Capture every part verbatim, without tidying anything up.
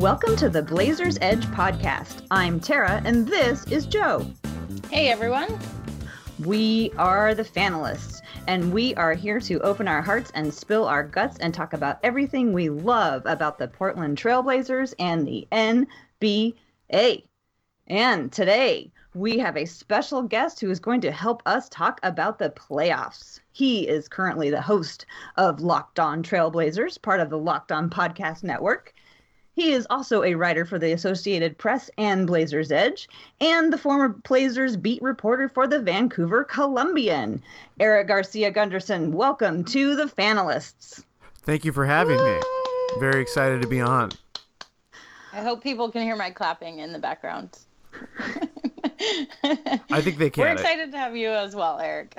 Welcome to the Blazers Edge podcast. I'm Tara, and this is Joe. Hey, everyone. We are the Fanalists, and we are here to open our hearts and spill our guts and talk about everything we love about the Portland Trail Blazers and the N B A. And today, we have a special guest who is going to help us talk about the playoffs. He is currently the host of Locked On Trailblazers, part of the Locked On Podcast Network. He is also a writer for the Associated Press and Blazers Edge, and the former Blazers beat reporter for the Vancouver Columbian. Eric Garcia Gunderson, welcome to the Fanalists. Thank you for having Woo! me. Very excited to be on. I hope people can hear my clapping in the background. I think they can. We're excited to have you as well, Eric.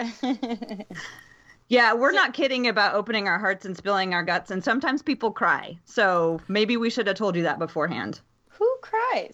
Yeah, we're not kidding about opening our hearts and spilling our guts, and sometimes people cry. So maybe we should have told you that beforehand. Who cries?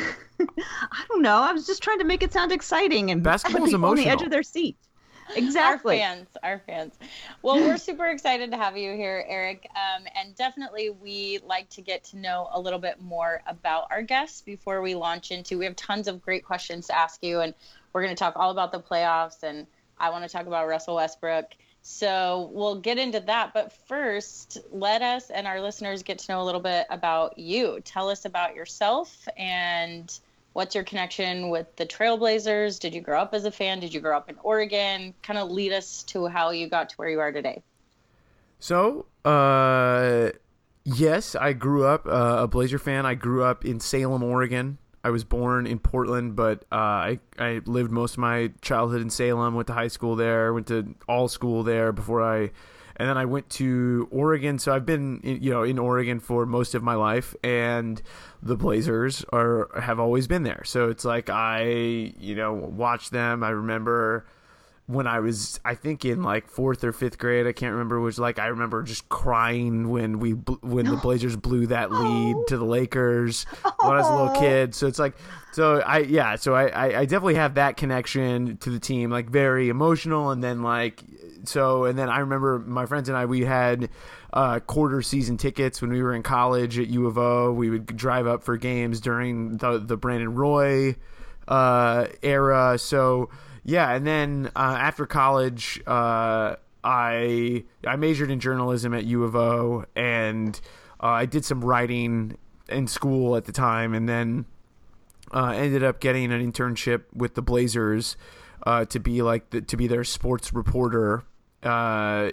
I don't know. I was just trying to make it sound exciting and basketball's people emotional. On the edge of their seat. Exactly. Our fans, our fans. Well, we're super excited to have you here, Eric. Um, and definitely we like to get to know a little bit more about our guests before we launch into, we have tons of great questions to ask you, and we're going to talk all about the playoffs, and I want to talk about Russell Westbrook. So we'll get into that. But first, let us and our listeners get to know a little bit about you. Tell us about yourself and what's your connection with the Trailblazers? Did you grow up as a fan? Did you grow up in Oregon? Kind of lead us to how you got to where you are today. So, uh, yes, I grew up uh, a Blazer fan. I grew up in Salem, Oregon. I was born in Portland, but uh, I, I lived most of my childhood in Salem, went to high school there, went to all school there before I, and then I went to Oregon. So I've been, in, you know, in Oregon for most of my life, and the Blazers are have always been there. So it's like I, you know, watched them. I remember when I was, I think in like fourth or fifth grade, I can't remember, was like I remember just crying when we when the Blazers blew that lead to the Lakers when I was a little kid. So it's like, so I yeah, so I, I I definitely have that connection to the team, like very emotional. And then like so, and then I remember my friends and I, we had uh, quarter season tickets when we were in college at U of O. We would drive up for games during the the Brandon Roy uh, era. So. Yeah, and then uh, after college, uh, I I majored in journalism at U of O, and uh, I did some writing in school at the time, and then uh, ended up getting an internship with the Blazers uh, to be like the, to be their sports reporter uh,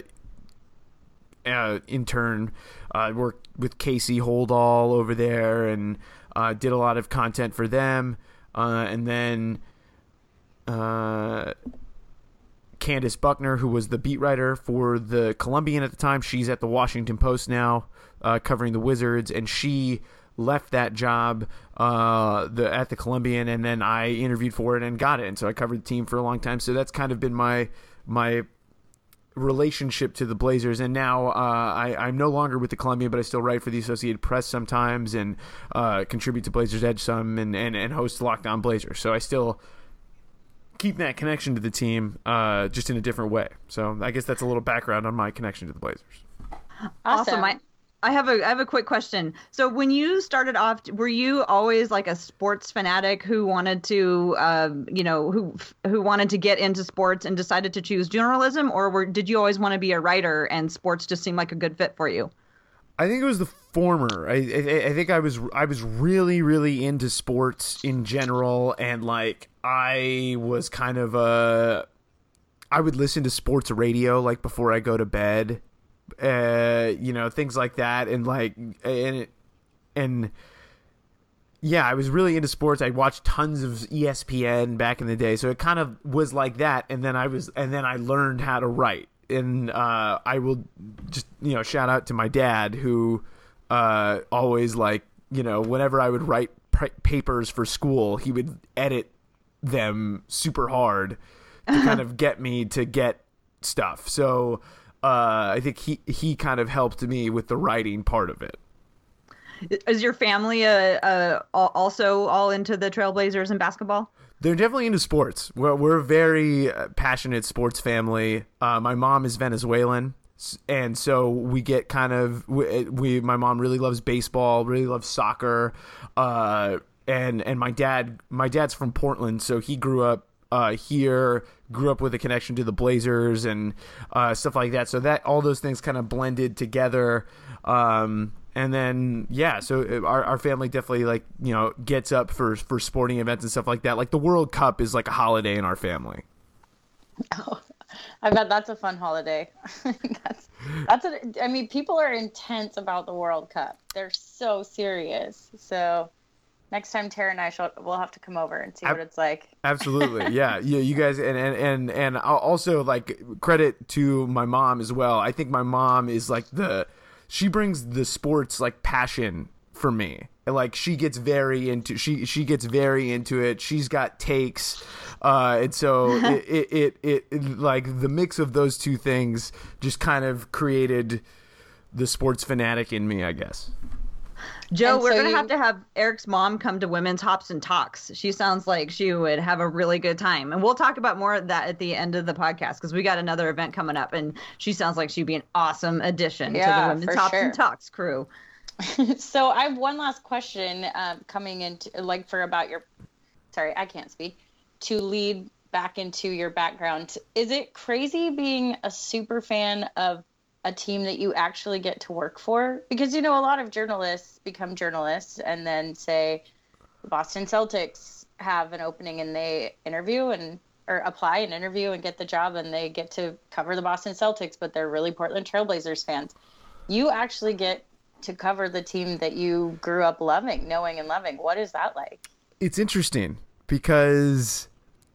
uh, intern. I uh, worked with Casey Holdall over there, and uh, did a lot of content for them, uh, and then. Uh, Candace Buckner, who was the beat writer for the Columbian at the time, she's at the Washington Post now, uh, covering the Wizards, and she left that job uh, the at the Columbian, and then I interviewed for it and got it, and so I covered the team for a long time. So that's kind of been my my relationship to the Blazers, and now uh, I, I'm no longer with the Columbian, but I still write for the Associated Press sometimes, and uh, contribute to Blazers Edge some, and, and, and host Locked On Blazers. So I still keep that connection to the team, uh, just in a different way. So I guess that's a little background on my connection to the Blazers. Awesome. I, I have a I have a quick question. So when you started off, were you always like a sports fanatic who wanted to, um, you know, who who wanted to get into sports and decided to choose journalism, or were, did you always want to be a writer and sports just seemed like a good fit for you? I think it was the former. I, I I think I was I was really really into sports in general, and like I was kind of a I would listen to sports radio like before I go to bed, uh, you know, things like that, and like and and yeah, I was really into sports. I watched tons of E S P N back in the day, so it kind of was like that. And then I was and then I learned how to write. And uh, I will just, you know, shout out to my dad who uh, always, like, you know, whenever I would write pr- papers for school, he would edit them super hard to kind of get me to get stuff. So uh, I think he, he kind of helped me with the writing part of it. Is your family uh, uh, also all into the Trailblazers and basketball? They're definitely into sports. We're, we're a very passionate sports family. Uh, my mom is Venezuelan, and so we get kind of we, we my mom really loves baseball, really loves soccer, uh, and and my dad my dad's from Portland, so he grew up uh, here, grew up with a connection to the Blazers and uh, stuff like that. So that all those things kind of blended together. Um, and then yeah, so our our family definitely like you know gets up for for sporting events and stuff like that. Like the World Cup is like a holiday in our family. Oh, I bet that's a fun holiday. that's that's a, I mean, people are intense about the World Cup. They're so serious. So next time Tara and I shall, we'll have to come over and see what it's like. Absolutely. Yeah. Yeah. You guys, and, and, and, and I'll also like credit to my mom as well. I think my mom is like the, she brings the sports like passion for me. Like she gets very into she she gets very into it. She's got takes, uh, and so it, it, it it it like the mix of those two things just kind of created the sports fanatic in me, I guess. Joe, And we're so gonna you- have to have Eric's mom come to Women's Hops and Talks. She sounds like she would have a really good time, and we'll talk about more of that at the end of the podcast because we got another event coming up, and she sounds like she'd be an awesome addition Yeah, to the Women's for Hops sure. and Talks crew. So I have one last question um, coming into like for about your, sorry, I can't speak, to lead back into your background. Is it crazy being a super fan of a team that you actually get to work for? Because, you know, a lot of journalists become journalists and then say the Boston Celtics have an opening and they interview and or apply and interview and get the job and they get to cover the Boston Celtics, but they're really Portland Trailblazers fans. You actually get to cover the team that you grew up loving, knowing and loving. What is that like? It's interesting because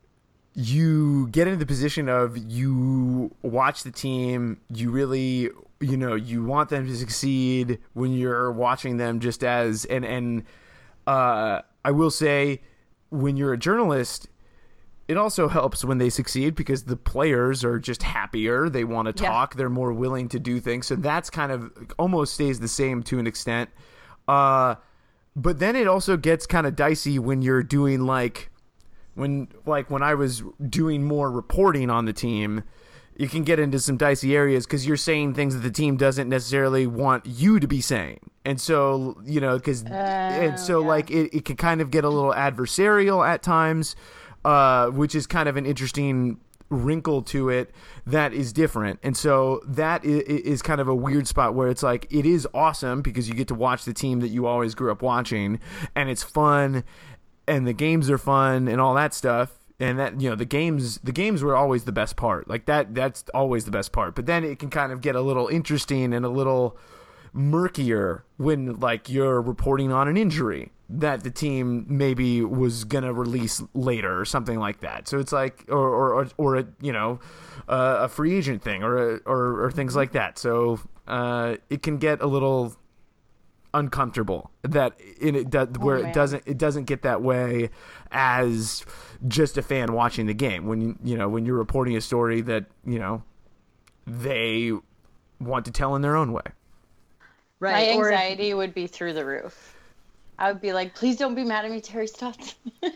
you get into the position of you watch the team, you really, you know, you want them to succeed when you're watching them just as, and, and uh, I will say when you're a journalist, it also helps when they succeed because the players are just happier. They want to talk. Yeah. They're more willing to do things. So that's kind of almost stays the same to an extent. Uh, but then it also gets kind of dicey when you're doing like when like when I was doing more reporting on the team, you can get into some dicey areas because you're saying things that the team doesn't necessarily want you to be saying. And so, you know, because uh, and so yeah. like it, it can kind of get a little adversarial at times. Uh, which is kind of an interesting wrinkle to it that is different. And so that is, is kind of a weird spot where it's like, it is awesome because you get to watch the team that you always grew up watching and it's fun and the games are fun and all that stuff. And that, you know, the games, the games were always the best part. Like that, that's always the best part. But then it can kind of get a little interesting and a little murkier when like you're reporting on an injury that the team maybe was gonna release later or something like that. So it's like, or or or, or a you know, uh, a free agent thing or a, or or things like that. So uh, it can get a little uncomfortable that in it does where oh, it doesn't it doesn't get that way as just a fan watching the game when you you know when you're reporting a story that you know they want to tell in their own way. Right. My anxiety or, would be through the roof. I would be like, please don't be mad at me, Terry Stotts.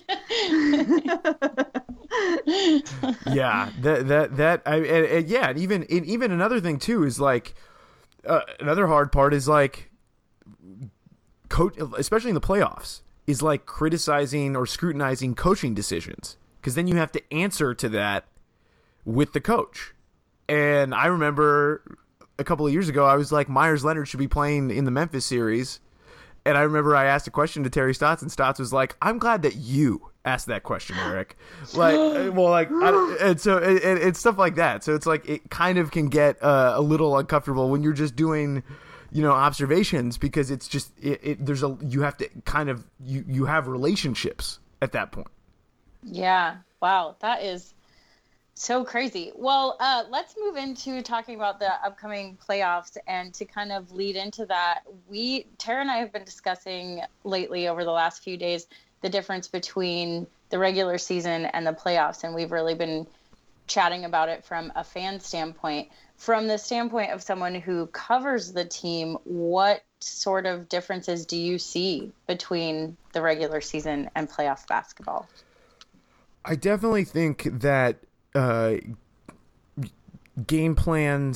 yeah, that that that I and, and yeah, and even and even another thing too is like uh, another hard part is like coach, especially in the playoffs, is like criticizing or scrutinizing coaching decisions because then you have to answer to that with the coach. And I remember a couple of years ago, I was like, Myers Leonard should be playing in the Memphis series. And I remember I asked a question to Terry Stotts, and Stotts was like, "I'm glad that you asked that question, Eric." Like, well, like, I, and so and, and it's stuff like that. So it's like it kind of can get uh, a little uncomfortable when you're just doing, you know, observations because it's just it, it. There's a you have to kind of you you have relationships at that point. Yeah. Wow. That is so crazy. Well, uh, let's move into talking about the upcoming playoffs, and to kind of lead into that, we, Tara and I have been discussing lately over the last few days the difference between the regular season and the playoffs, and we've really been chatting about it from a fan standpoint. From the standpoint of someone who covers the team, what sort of differences do you see between the regular season and playoff basketball? I definitely think that Uh, game plans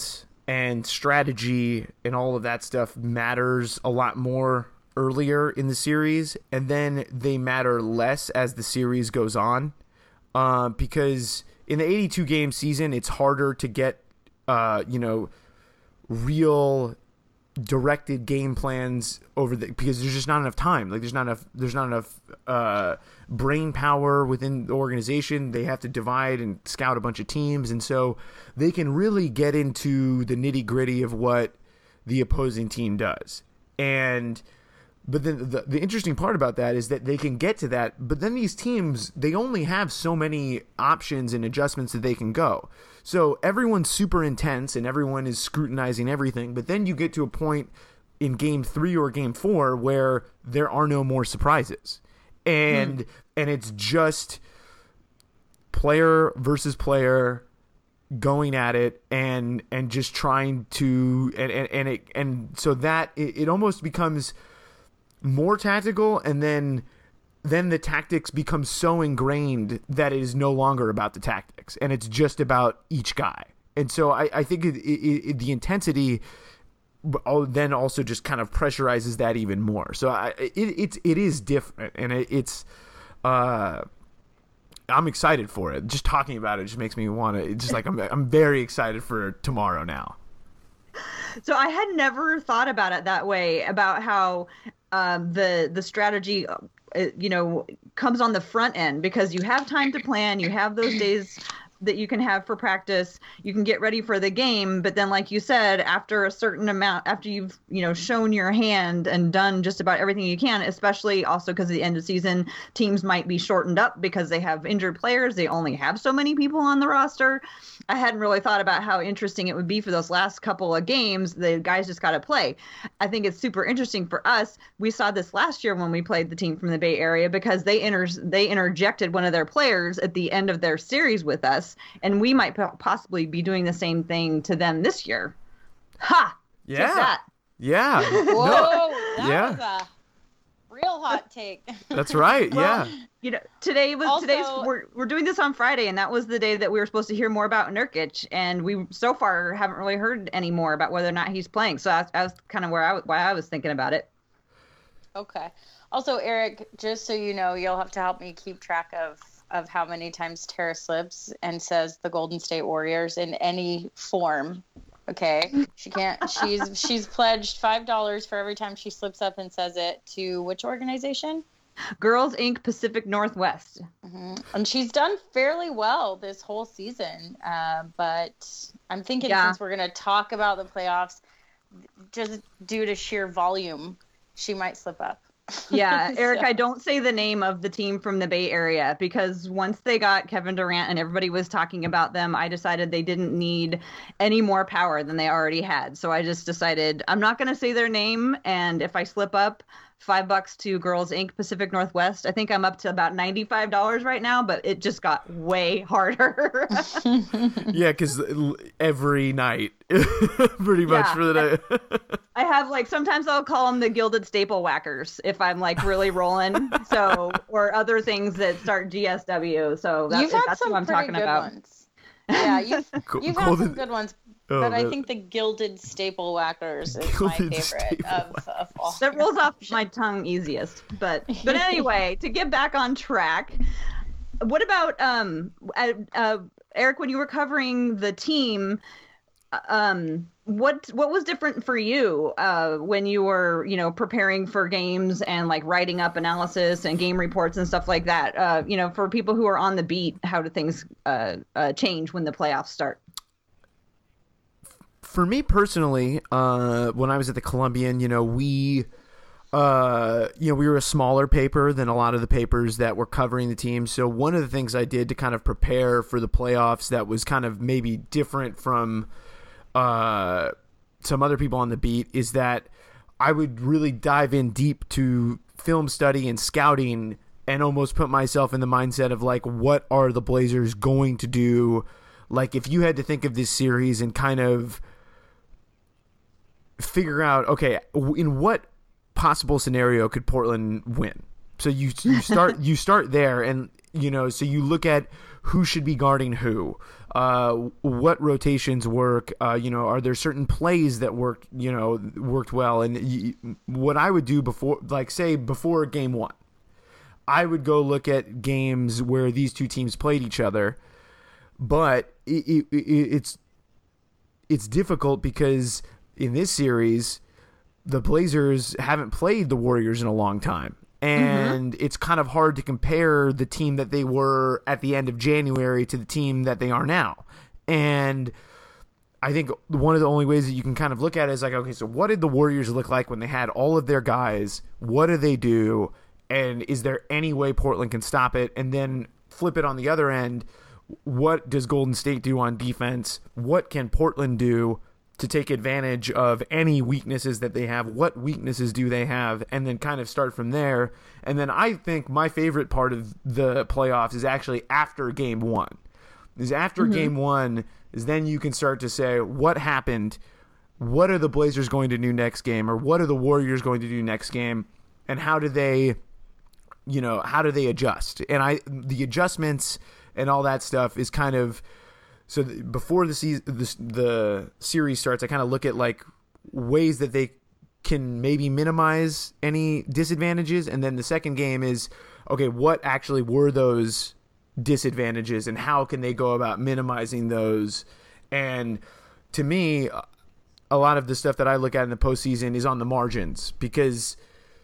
and strategy and all of that stuff matters a lot more earlier in the series, and then they matter less as the series goes on, uh, because in the eighty-two game season, it's harder to get, uh, you know, real directed game plans over the, because there's just not enough time. Like there's not enough, there's not enough uh, brain power within the organization. They have to divide and scout a bunch of teams, and so they can really get into the nitty gritty of what the opposing team does. And but then the, the interesting part about that is that they can get to that, but then these teams, they only have so many options and adjustments that they can go. So everyone's super intense and everyone is scrutinizing everything, but then you get to a point in game three or game four where there are no more surprises. And mm. and it's just player versus player going at it and and just trying to and and, and it and so that it, it almost becomes more tactical, and then then the tactics become so ingrained that it is no longer about the tactics, and it's just about each guy. And so I, I think it, it, it, the intensity then also just kind of pressurizes that even more. So I, it, it's it is different, and it, it's uh, I'm excited for it. Just talking about it just makes me want to. Just like I'm I'm very excited for tomorrow now. So I had never thought about it that way, about how um, the the strategy, uh, you know, comes on the front end, because you have time to plan. You have those days that you can have for practice. You can get ready for the game. But then, like you said, after a certain amount, after you've, you know, shown your hand and done just about everything you can, especially also because at the end of the season, teams might be shortened up because they have injured players. They only have so many people on the roster. I hadn't really thought about how interesting it would be for those last couple of games. The guys just got to play. I think it's super interesting for us. We saw this last year when we played the team from the Bay Area, because they inter- they interjected one of their players at the end of their series with us, and we might po- possibly be doing the same thing to them this year. Ha! Yeah. Take that. Yeah. Whoa, No. that Yeah. was a real hot take. That's right. Well, yeah. You know, today was Also- today's we're we're doing this on Friday, and that was the day that we were supposed to hear more about Nurkic, and we so far haven't really heard any more about whether or not he's playing. So that's, that's kind of where I why I was thinking about it. Okay. Also, Eric, just so you know, you'll have to help me keep track of of how many times Tara slips and says the Golden State Warriors in any form. Okay, she can't. She's she's pledged five dollars for every time she slips up and says it to which organization? Girls Incorporated. Pacific Northwest. Mm-hmm. And she's done fairly well this whole season. Uh, but I'm thinking Yeah. since we're going to talk about the playoffs, just due to sheer volume, she might slip up. Yeah, Eric, So- I don't say the name of the team from the Bay Area, because once they got Kevin Durant and everybody was talking about them, I decided they didn't need any more power than they already had. So I just decided I'm not going to say their name, and if I slip up, five bucks to Girls Incorporated. Pacific Northwest. I think I'm up to about ninety-five dollars right now, but it just got way harder. Yeah, because every night, pretty much Yeah. for the day. I have, like, sometimes I'll call them the Gilded Staple Whackers if I'm like really rolling. So, or other things that start G S W. So that, You've had that's some what I'm pretty talking good about. ones. Yeah, you've, Go- you've had golden- some good ones. Oh, But I man. think the Gilded Staple Whackers is my Gilded favorite Staple of, of all. That rolls off my tongue easiest. But but anyway, to get back on track, what about um uh, uh, Eric, when you were covering the team, um what what was different for you uh when you were, you know, preparing for games and like writing up analysis and game reports and stuff like that? Uh, you know, for people who are on the beat, how do things uh, uh change when the playoffs start? For me personally, uh, when I was at the Columbian, you know, we, uh, you know, we were a smaller paper than a lot of the papers that were covering the team. So one of the things I did to kind of prepare for the playoffs that was kind of maybe different from uh, some other people on the beat is that I would really dive in deep to film study and scouting and almost put myself in the mindset of like, what are the Blazers going to do? Like, if you had to think of this series and kind of figure out, okay, in what possible scenario could Portland win? So you you start you start there, and you know, so you look at who should be guarding who, uh, what rotations work, uh, you know, are there certain plays that worked, you know, worked well. And y- what I would do before, like say before game one, I would go look at games where these two teams played each other, but it, it, it, it's, it's difficult because in this series, the Blazers haven't played the Warriors in a long time. And mm-hmm. it's kind of hard to compare the team that they were at the end of January to the team that they are now. And I think one of the only ways that you can kind of look at it is like, okay, so what did the Warriors look like when they had all of their guys? What do they do? And is there any way Portland can stop it? And then flip it on the other end. What does Golden State do on defense? What can Portland do to take advantage of any weaknesses that they have? What weaknesses do they have? And then kind of start from there. And then I think my favorite part of the playoffs is actually after game one. Is after mm-hmm. game one is then you can start to say, what happened? What are the Blazers going to do next game? Or what are the Warriors going to do next game? And how do they, you know, how do they adjust? And I, the adjustments and all that stuff is kind of, so before the season, the, the series starts, I kind of look at like ways that they can maybe minimize any disadvantages, and then the second game is, okay, what actually were those disadvantages, and how can they go about minimizing those? And to me, a lot of the stuff that I look at in the postseason is on the margins, because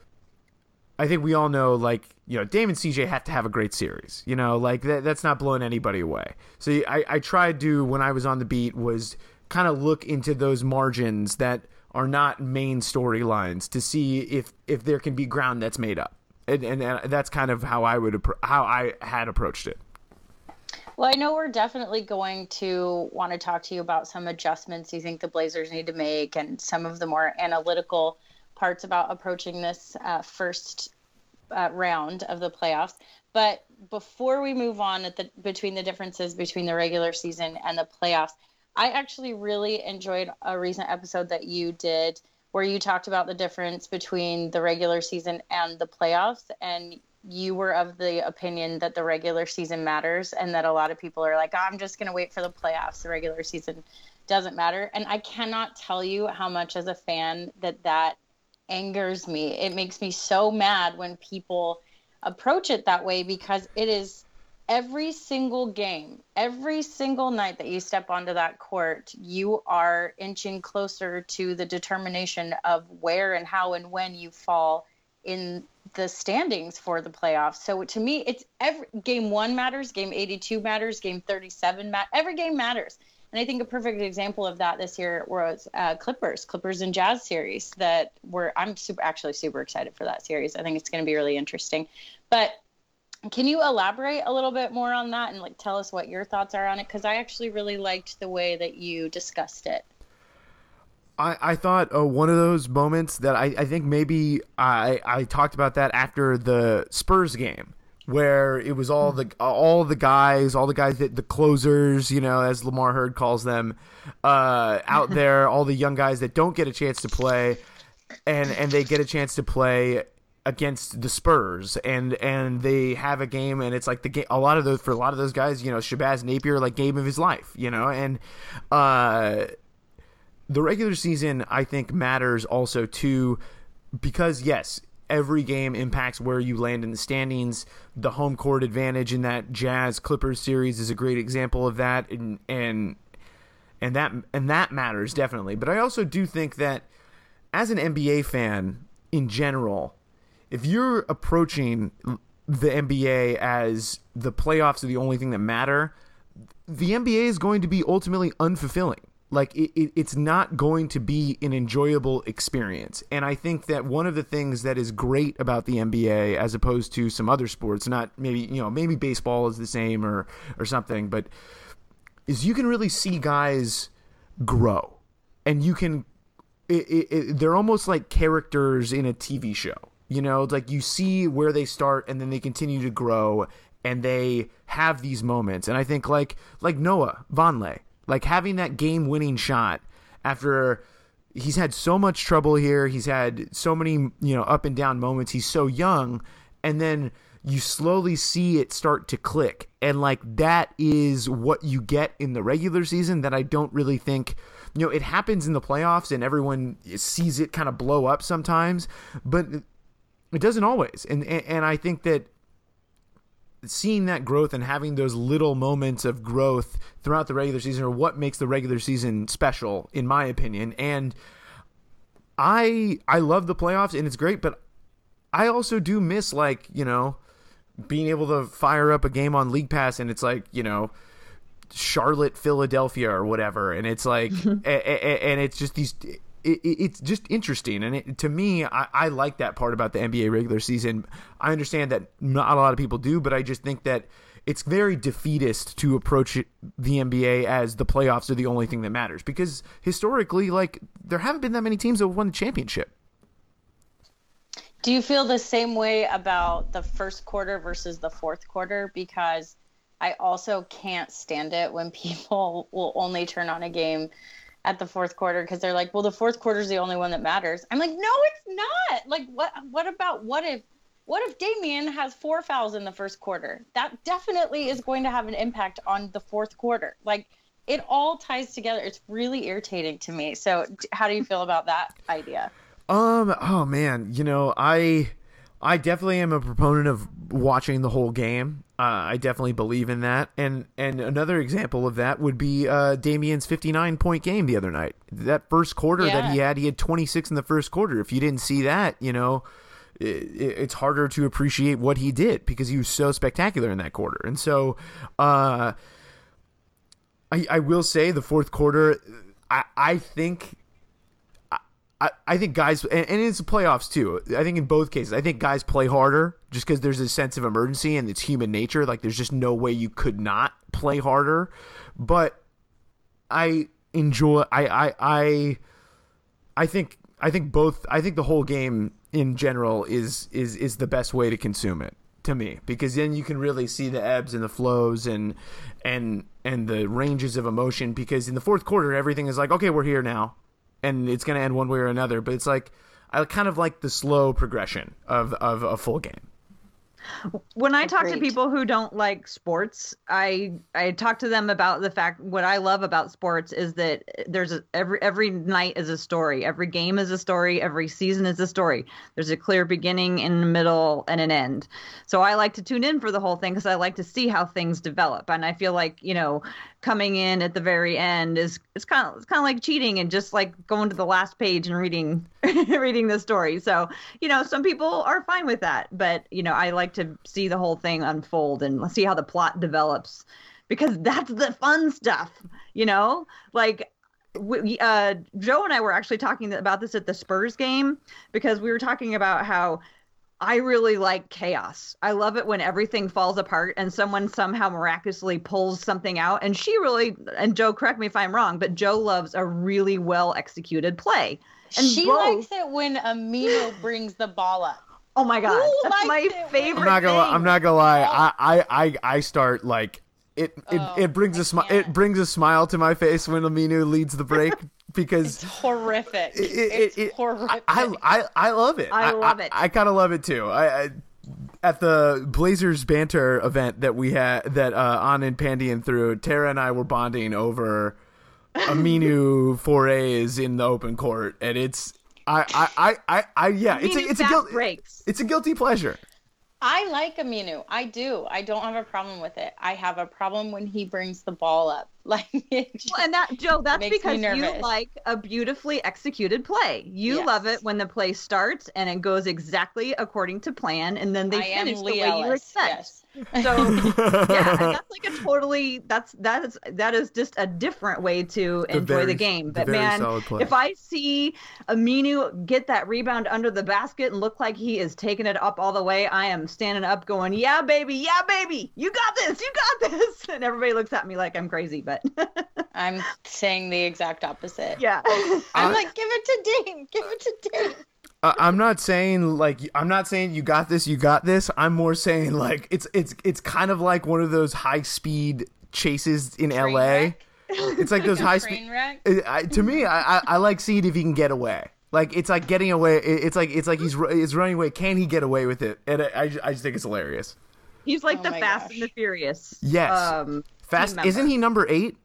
I think we all know, like, you know, Dame and C J have to have a great series. You know, like, that, that's not blowing anybody away. So I, I tried to, when I was on the beat, was kind of look into those margins that are not main storylines to see if, if there can be ground that's made up. And, and, and that's kind of how I would how I had approached it. Well, I know we're definitely going to want to talk to you about some adjustments you think the Blazers need to make and some of the more analytical parts about approaching this uh, first uh, round of the playoffs. But before we move on at the between the differences between the regular season and the playoffs, I actually really enjoyed a recent episode that you did where you talked about the difference between the regular season and the playoffs. And you were of the opinion that the regular season matters and that a lot of people are like, oh, I'm just going to wait for the playoffs. The regular season doesn't matter. And I cannot tell you how much as a fan that that angers me. It makes me so mad when people approach it that way, because it is every single game, every single night that you step onto that court, you are inching closer to the determination of where and how and when you fall in the standings for the playoffs. So to me, it's every game one matters, game eighty-two matters, game thirty-seven matters, every game matters. And I think a perfect example of that this year was uh, Clippers, Clippers and Jazz series that were, I'm super, actually super excited for that series. I think it's going to be really interesting. But can you elaborate a little bit more on that and like tell us what your thoughts are on it? Because I actually really liked the way that you discussed it. I, I thought uh, one of those moments that I, I think maybe I, I talked about that after the Spurs game, where it was all the all the guys, all the guys that the closers, you know, as Lamar Hurd calls them, uh, out there, all the young guys that don't get a chance to play, and and they get a chance to play against the Spurs, and and they have a game, and it's like the game. A lot of those for a lot of those guys, you know, Shabazz Napier, like game of his life, you know, and uh, the regular season I think matters also too, because yes, every game impacts where you land in the standings. The home court advantage in that Jazz Clippers series is a great example of that, and and and that and that matters definitely. But I also do think that as an N B A fan in general, if you're approaching the N B A as the playoffs are the only thing that matter, the N B A is going to be ultimately unfulfilling. Like, it, it, it's not going to be an enjoyable experience. And I think that one of the things that is great about the N B A as opposed to some other sports, not maybe, you know, maybe baseball is the same or, or something, but is you can really see guys grow. And you can, it, it, it, they're almost like characters in a T V show. You know, like you see where they start and then they continue to grow and they have these moments. And I think like like Noah Vonleh, like having that game-winning shot after he's had so much trouble here, he's had so many, you know, up and down moments. He's so young, and then you slowly see it start to click. And like that is what you get in the regular season that I don't really think, you know, it happens in the playoffs and everyone sees it kind of blow up sometimes, but it doesn't always. And, and, and I think that seeing that growth and having those little moments of growth throughout the regular season are what makes the regular season special, in my opinion. And I, I love the playoffs and it's great, but I also do miss, like, you know, being able to fire up a game on League Pass and it's like, you know, Charlotte, Philadelphia or whatever. And it's like, and it's just these, it, it's just interesting. And it, to me, I, I like that part about the N B A regular season. I understand that not a lot of people do, but I just think that it's very defeatist to approach it, the N B A as the playoffs are the only thing that matters, because historically, like, there haven't been that many teams that have won the championship. Do you feel the same way about the first quarter versus the fourth quarter? Because I also can't stand it when people will only turn on a game at the fourth quarter because they're like, well, the fourth quarter is the only one that matters. I'm like, no, it's not. Like, what, what about, what if, what if Damian has four fouls in the first quarter? That definitely is going to have an impact on the fourth quarter. Like, it all ties together. It's really irritating to me. So how do you feel about that idea? Um, oh man, you know, I, I definitely am a proponent of watching the whole game. Uh, I definitely believe in that. And, and another example of that would be, uh, Damian's fifty-nine point game the other night. That first quarter Yeah. that he had, he had twenty-six in the first quarter. If you didn't see that, you know, it, it's harder to appreciate what he did because he was so spectacular in that quarter. And so, uh, I, I will say the fourth quarter, I, I think, I, I think guys, and, and it's the playoffs too. I think in both cases, I think guys play harder just because there's a sense of emergency and it's human nature. Like, there's just no way you could not play harder. But I enjoy. I I I, I think I think both. I think the whole game in general is is is the best way to consume it, to me, because then you can really see the ebbs and the flows and and and the ranges of emotion. Because in the fourth quarter, everything is like, okay, we're here now. And it's going to end one way or another. But it's like, I kind of like the slow progression of, of a full game. When I talk to Agreed. people who don't like sports, I I talk to them about the fact, what I love about sports is that there's a, every every night is a story, every game is a story, every season is a story. There's a clear beginning and a middle and an end. So I like to tune in for the whole thing because I like to see how things develop. And I feel like, you know, coming in at the very end is it's kind of it's kind of like cheating and just like going to the last page and reading reading the story. So, you know, some people are fine with that, but you know, I like to see the whole thing unfold and see how the plot develops, because that's the fun stuff, you know? Like, we, uh, Joe and I were actually talking about this at the Spurs game, because we were talking about how I really like chaos. I love it when everything falls apart and someone somehow miraculously pulls something out. And she really, and Joe, correct me if I'm wrong, but Joe loves a really well executed play. And She both, likes it when Amino brings the ball up. oh my God, Who that's likes my it when- favorite I'm not gonna. thing. Lie, I'm not gonna lie. I, I, I, I start like it. It, Oh, it brings I a smile. can't. It brings a smile to my face when Aminu leads the break because It's horrific. it, it, it's it, horrific. I, I, I love it. I love it. I, I kind of love it too. I, I at the Blazers banter event that we had that uh, on and Pandian threw, Tara and I were bonding over Aminu forays in the open court, and it's. I, I, I, I, I yeah, it's a, Aminu it's a fast guilt, breaks. it's a guilty pleasure. I like Aminu. I do. I don't have a problem with it. I have a problem when he brings the ball up. Like, it just Well, and that, Joe, that's makes me because you nervous. like a beautifully executed play. You Yes. love it when the play starts and it goes exactly according to plan, and then they I am finish the Lee way you Ellis. expect. Yes. So yeah, and that's like a totally that's that is that is just a different way to The enjoy very- the game. the But very man, solid play. if I see Aminu get that rebound under the basket and look like he is taking it up all the way, I am standing up going, "Yeah, baby, yeah, baby, you got this, you got this," and everybody looks at me like I'm crazy, but I'm saying the exact opposite. yeah. I'm I- like, give it to Dame. Give it to Dame. Uh, I'm not saying like I'm not saying you got this, you got this. I'm more saying like it's it's it's kind of like one of those high speed chases in Train L A. wreck. It's like those A high train speed. wreck. I, to me, I, I I like seeing if he can get away. Like it's like getting away. It's like it's like he's he's running away. Can he get away with it? And I I just, I just think it's hilarious. He's like Oh the my Fast gosh. and the Furious. Yes. Um, Fast. member. Isn't he number eight?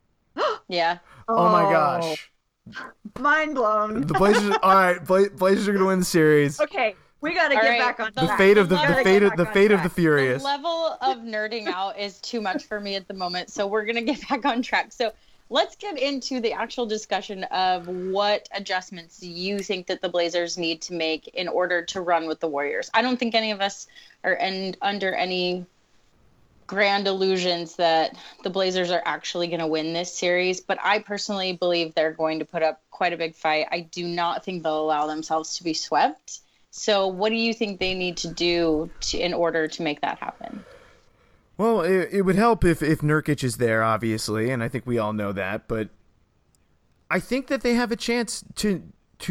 Yeah. Oh, my gosh. Mind blown. The Blazers. All right, Bla- Blazers are gonna win the series. Okay, we got to All get right, back on the The track. fate of the, We the gotta fate get of the back on fate of the track. furious. The level of nerding out is too much for me at the moment, so we're gonna get back on track. So let's get into the actual discussion of what adjustments you think that the Blazers need to make in order to run with the Warriors. I don't think any of us are in, under any grand illusions that the Blazers are actually going to win this series, but I personally believe they're going to put up quite a big fight. I do not think they'll allow themselves to be swept. So what do you think they need to do to, in order to make that happen? Well, it, it would help if, if Nurkic is there, obviously, and I think we all know that, but I think that they have a chance to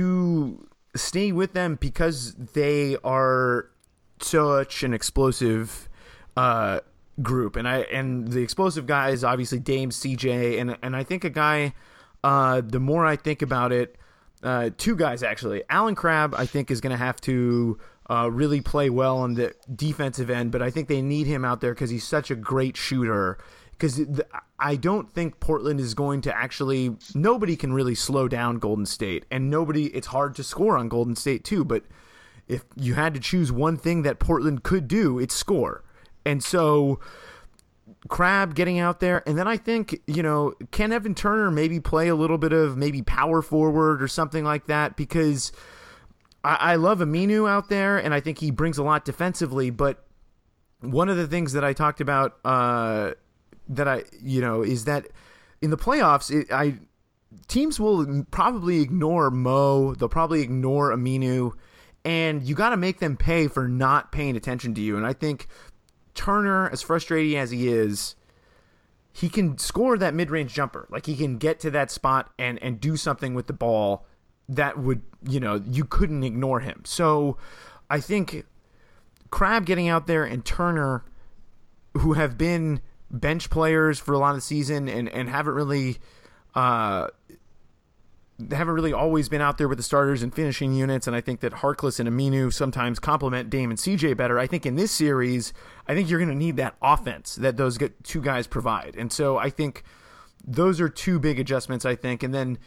to stay with them because they are such an explosive uh, group. And I and the explosive guys, obviously Dame, C J, and, and I think a guy, uh, the more I think about it, uh, two guys actually. Allen Crabbe, I think, is going to have to Uh, really play well on the defensive end, but I think they need him out there because he's such a great shooter. Because I don't think Portland is going to actually. Nobody can really slow down Golden State, and nobody. It's hard to score on Golden State too. But if you had to choose one thing that Portland could do, it's score. And so Crabbe getting out there, and then I think you know can Evan Turner maybe play a little bit of maybe power forward or something like that because. I love Aminu out there, and I think he brings a lot defensively. But one of the things that I talked about, uh, that I, you know, is that in the playoffs, it, I teams will probably ignore Mo. They'll probably ignore Aminu, and you got to make them pay for not paying attention to you. And I think Turner, as frustrating as he is, he can score that mid-range jumper. Like he can get to that spot and and do something with the ball. That would, you know, you couldn't ignore him. So I think Crabbe getting out there and Turner, who have been bench players for a lot of the season and, and haven't really uh, haven't really always been out there with the starters and finishing units. And I think that Harkless and Aminu sometimes complement Dame and C J better. I think in this series, I think you're going to need that offense that those two guys provide. And so I think those are two big adjustments, I think. And then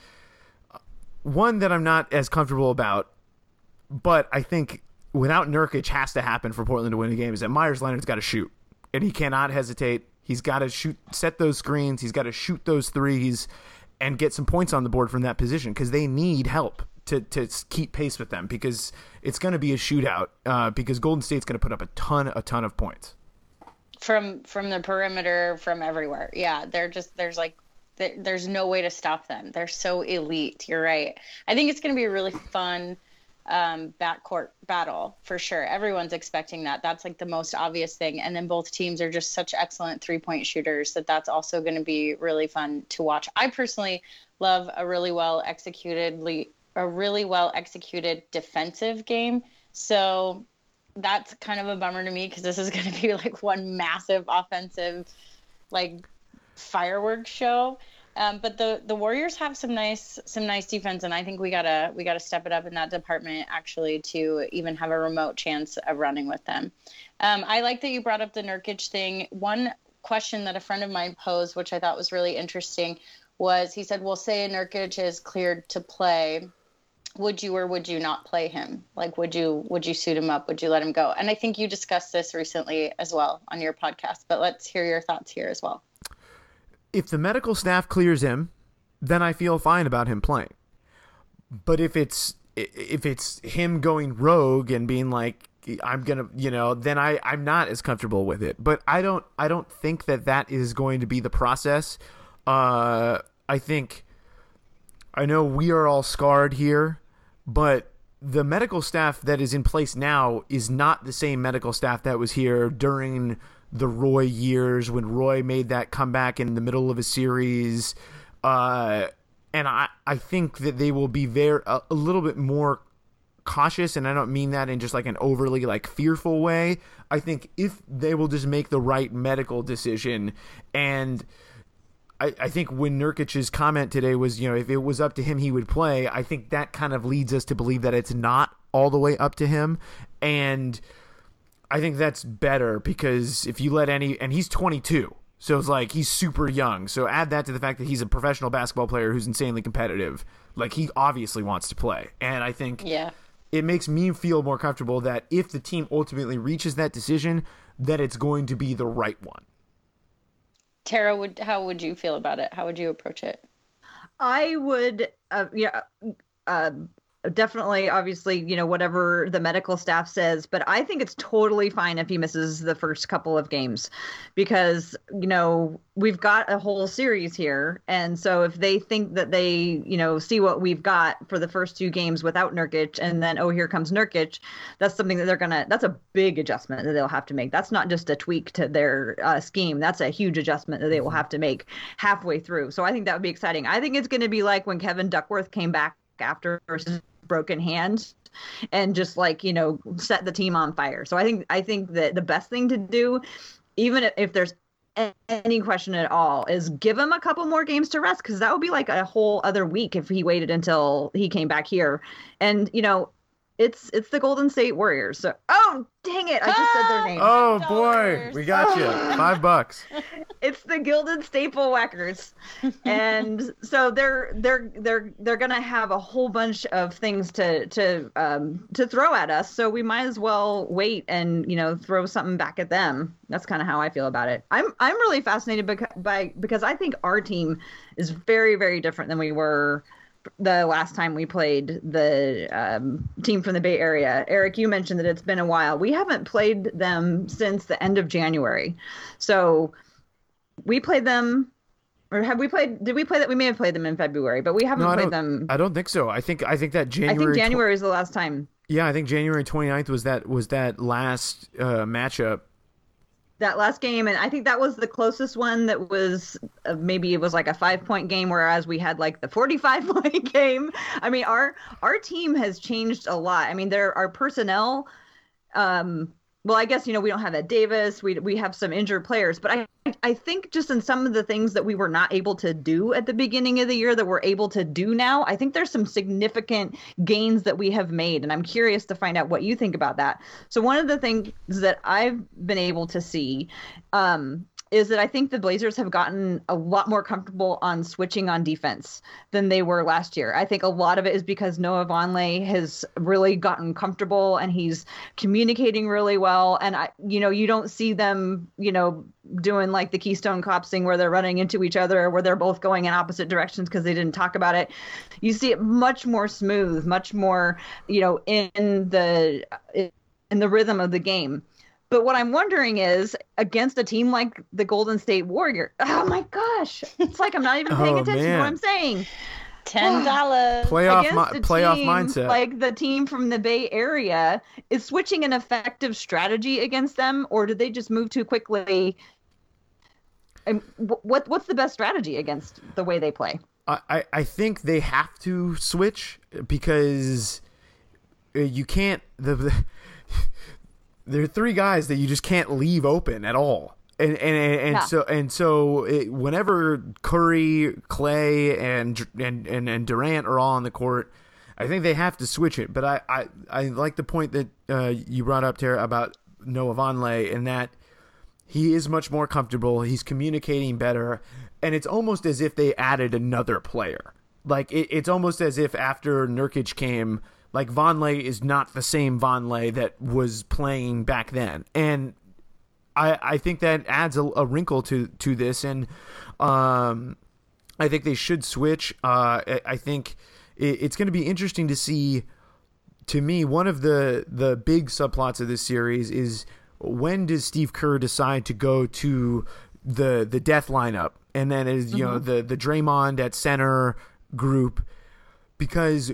one that I'm not as comfortable about, but I think without Nurkic has to happen for Portland to win a game, is that Myers Leonard's got to shoot. And he cannot hesitate. He's got to shoot, set those screens. He's got to shoot those threes and get some points on the board from that position because they need help to, to keep pace with them because it's going to be a shootout uh, because Golden State's going to put up a ton, a ton of points. From from the perimeter, from everywhere. Yeah, they're just, there's like, there's no way to stop them. They're so elite. You're right. I think it's going to be a really fun um, backcourt battle for sure. Everyone's expecting that. That's like the most obvious thing. And then both teams are just such excellent three-point shooters that that's also going to be really fun to watch. I personally love a really well executed, a really well executed defensive game. So that's kind of a bummer to me because this is going to be like one massive offensive, like, fireworks show. Um, but the the Warriors have some nice some nice defense, and I think we gotta we gotta step it up in that department actually to even have a remote chance of running with them. Um, I like that you brought up the Nurkic thing. One question that a friend of mine posed, which I thought was really interesting, was he said, "Well, say Nurkic is cleared to play, would you or would you not play him? Like, would you would you suit him up? Would you let him go?" And I think you discussed this recently as well on your podcast. But let's hear your thoughts here as well. If the medical staff clears him, then I feel fine about him playing. But if it's if it's him going rogue and being like, I'm gonna, you know, then I I'm not as comfortable with it. But I don't I don't think that that is going to be the process. Uh, I think I know we are all scarred here, but the medical staff that is in place now is not the same medical staff that was here during the Roy years when Roy made that comeback in the middle of a series. Uh, and I, I think that they will be very, a, a little bit more cautious. And I don't mean that in just like an overly like fearful way. I think if they will just make the right medical decision, and I, I think when Nurkic's comment today was, you know, if it was up to him, he would play. I think that kind of leads us to believe that it's not all the way up to him. And I think that's better because if you let any, and he's twenty-two. So it's like he's super young. So add that to the fact that he's a professional basketball player who's insanely competitive. Like he obviously wants to play. And I think yeah. it makes me feel more comfortable that if the team ultimately reaches that decision, that it's going to be the right one. Tara, would how would you feel about it? How would you approach it? I would, uh, yeah, uh, definitely, obviously, you know, whatever the medical staff says, but I think it's totally fine if he misses the first couple of games because, you know, we've got a whole series here. And so if they think that they, you know, see what we've got for the first two games without Nurkic and then, oh, here comes Nurkic, that's something that they're going to, that's a big adjustment that they'll have to make. That's not just a tweak to their uh, scheme. That's a huge adjustment that they will have to make halfway through. So I think that would be exciting. I think it's going to be like when Kevin Duckworth came back after his broken hand and just like, you know, set the team on fire. So I think I think that the best thing to do, even if there's any question at all, is give him a couple more games to rest because that would be like a whole other week if he waited until he came back here. And, you know, it's it's the Golden State Warriors. So, oh, dang it. I just said their name. Oh, boy. We got you. Five bucks. It's the Gilded Staple Whackers. And so they're they're they're they're going to have a whole bunch of things to to um to throw at us. So we might as well wait and, you know, throw something back at them. That's kind of how I feel about it. I'm I'm really fascinated by, by because I think our team is very, very different than we were the last time we played the um, team from the Bay Area. Eric, you mentioned that it's been a while. We haven't played them since the end of January. So we played them, or have we played, did we play that? We may have played them in February, but we haven't no, played them. I don't think so. I think I think that January. I think January is the last time. Yeah, I think January twenty-ninth was that was that last uh, matchup. That last game, and I think that was the closest one that was uh, maybe it was like a five-point game, whereas we had like the forty-five point game. I mean, our our team has changed a lot. I mean, there our personnel. Um, well, I guess you know we don't have Ed Davis. We we have some injured players, but I I think just in some of the things that we were not able to do at the beginning of the year that we're able to do now, I think there's some significant gains that we have made, and I'm curious to find out what you think about that. So one of the things that I've been able to see um, is that I think the Blazers have gotten a lot more comfortable on switching on defense than they were last year. I think a lot of it is because Noah Vonleh has really gotten comfortable and he's communicating really well. And I, you know, you don't see them, you know, doing like the Keystone Cops thing where they're running into each other or where they're both going in opposite directions because they didn't talk about it. You see it much more smooth, much more, you know, in the in the rhythm of the game. But what I'm wondering is, against a team like the Golden State Warriors, oh my gosh, it's like I'm not even paying oh, attention man. to what I'm saying. Ten dollars. Playoff, Against mi- a playoff team mindset. Like the team from the Bay Area, is switching an effective strategy against them, or did they just move too quickly? And what what's the best strategy against the way they play? I, I think they have to switch because you can't the. the there are three guys that you just can't leave open at all. And and and, yeah. so and so it, whenever Curry, Clay, and, and and and Durant are all on the court, I think they have to switch it. But I, I, I like the point that uh, you brought up, Tara, about Noah Vonleh, and that he is much more comfortable. He's communicating better, and it's almost as if they added another player. Like it, it's almost as if after Nurkic came, like Vonleh is not the same Vonleh that was playing back then, and I, I think that adds a, a wrinkle to, to this, and um, I think they should switch. Uh, I, I think it, it's going to be interesting to see. To me, one of the the big subplots of this series is when does Steve Kerr decide to go to the the death lineup, and then is you mm-hmm. know the the Draymond at center group, because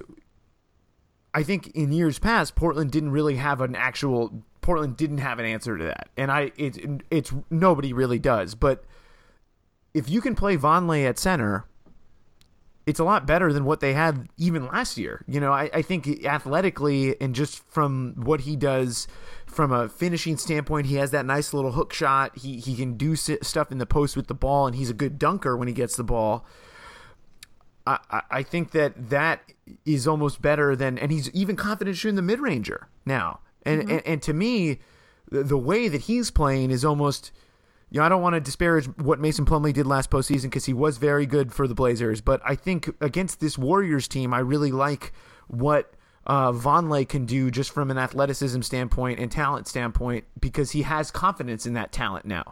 I think in years past, Portland didn't really have an actual Portland didn't have an answer to that, and I it's it's nobody really does. But if you can play Vonleh at center, it's a lot better than what they had even last year. You know, I, I think athletically and just from what he does from a finishing standpoint, he has that nice little hook shot. He he can do stuff in the post with the ball, and he's a good dunker when he gets the ball. I, I, I think that that is almost better than, and he's even confident shooting the mid-ranger now. And, mm-hmm. and, and to me, the, the way that he's playing is almost, you know, I don't want to disparage what Mason Plumlee did last postseason because he was very good for the Blazers. But I think against this Warriors team, I really like what uh, Vonleh can do just from an athleticism standpoint and talent standpoint because he has confidence in that talent now.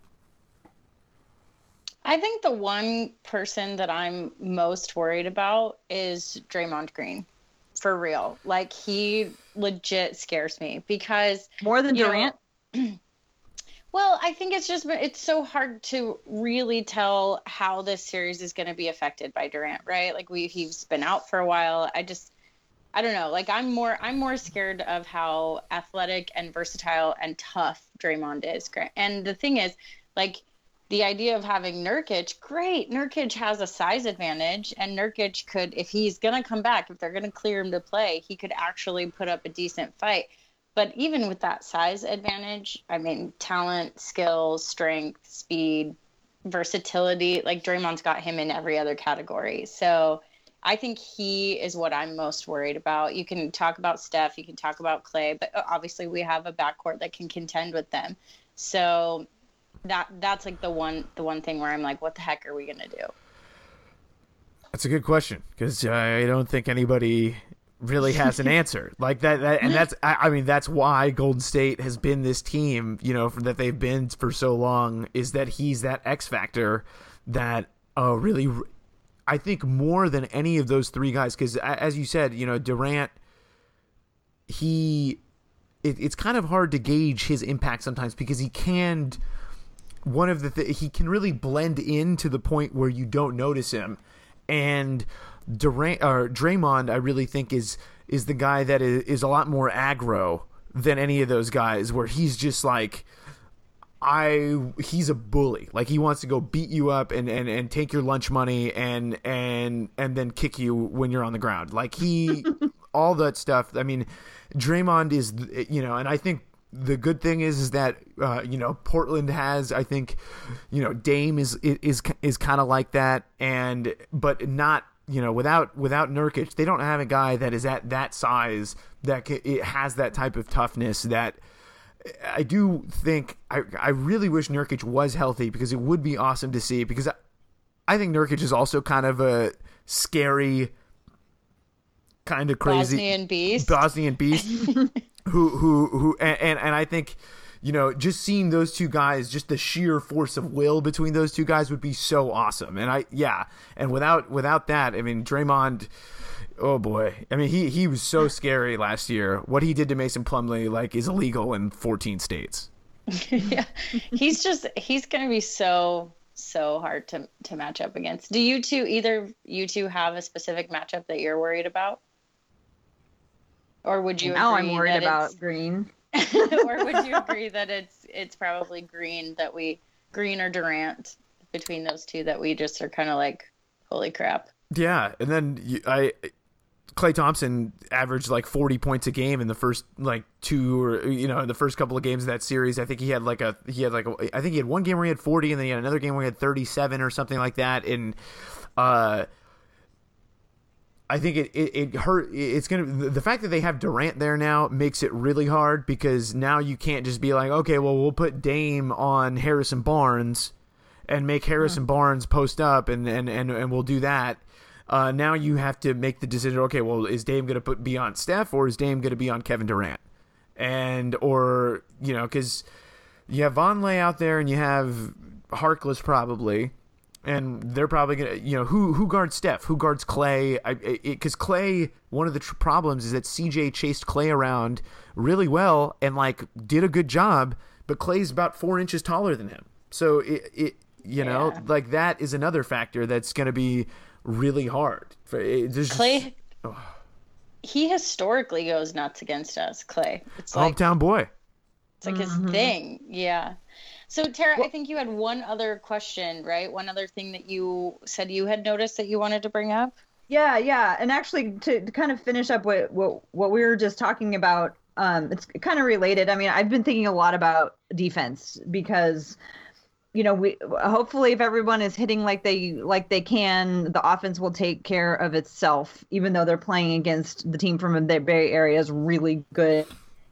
I think the one person that I'm most worried about is Draymond Green. For real. Like, he legit scares me because... More than Durant? Know, well, I think it's just, it's so hard to really tell how this series is going to be affected by Durant, right? Like, we he's been out for a while. I just, I don't know. Like, I'm more, I'm more scared of how athletic and versatile and tough Draymond is. And the thing is, like, the idea of having Nurkic, great. Nurkic has a size advantage, and Nurkic could, if he's going to come back, if they're going to clear him to play, he could actually put up a decent fight. But even with that size advantage, I mean, talent, skill, strength, speed, versatility, like Draymond's got him in every other category. So I think he is what I'm most worried about. You can talk about Steph, you can talk about Clay, but obviously we have a backcourt that can contend with them. So that that's like the one the one thing where I'm like, what the heck are we gonna do? That's a good question because I don't think anybody really has an answer like that, that and that's I, I mean that's why Golden State has been this team, you know, for, that they've been for so long, is that he's that X factor that uh really I think more than any of those three guys, because as you said, you know, Durant, he it, it's kind of hard to gauge his impact sometimes because he can one of the th- he can really blend in to the point where you don't notice him. And Durant or Draymond, I really think is is the guy that is, is a lot more aggro than any of those guys, where he's just like, I he's a bully. Like, he wants to go beat you up and, and, and take your lunch money and and and then kick you when you're on the ground. Like, he all that stuff. I mean, Draymond is, you know, and I think the good thing is is that uh, you know, Portland has, I think, you know, Dame is is is kind of like that, and but not, you know, without without Nurkic, they don't have a guy that is at that size that c- it has that type of toughness. That I do think I I really wish Nurkic was healthy because it would be awesome to see, because I, I think Nurkic is also kind of a scary, kind of crazy Bosnian beast. Bosnian beast. Who, who, who, and, and I think, you know, just seeing those two guys, just the sheer force of will between those two guys would be so awesome. And I, yeah. And without, without that, I mean, Draymond, oh boy. I mean, he, he was so scary last year. What he did to Mason Plumlee, like, is illegal in fourteen states. Yeah. He's just, he's going to be so, so hard to, to match up against. Do you two, either you two have a specific matchup that you're worried about? Or would you now agree I'm worried that about it's, Green. or would you agree that it's it's probably Green that we Green or Durant between those two that we just are kind of like, holy crap? Yeah, and then you, I Klay Thompson averaged like forty points a game in the first like two or you know in the first couple of games of that series. I think he had like a he had like a, I think he had one game where he had forty, and then he had another game where he had thirty-seven or something like that. And uh. I think it, it, it hurt. It's going to, the fact that they have Durant there now makes it really hard, because now you can't just be like, okay, well, we'll put Dame on Harrison Barnes and make Harrison yeah. Barnes post up and, and, and, and we'll do that. Uh, now you have to make the decision, okay, well, is Dame going to put be on Steph, or is Dame going to be on Kevin Durant? And, or, you know, because you have Vonleh out there and you have Harkless probably. And they're probably going to, you know, who who guards Steph? Who guards Clay? Because Clay, one of the tr- problems is that C J chased Clay around really well and, like, did a good job, but Clay's about four inches taller than him. So, it, it you know, yeah. like, that is another factor that's going to be really hard. For, it, Clay, just, oh. he historically goes nuts against us, Clay. It's Hometown like, boy. It's like mm-hmm. his thing, yeah. So Tara, well, I think you had one other question, right? One other thing that you said you had noticed that you wanted to bring up. Yeah, yeah, and actually, to, to kind of finish up what what what we were just talking about, um, it's kind of related. I mean, I've been thinking a lot about defense because, you know, we hopefully if everyone is hitting like they like they can, the offense will take care of itself. Even though they're playing against the team from the Bay Area's really good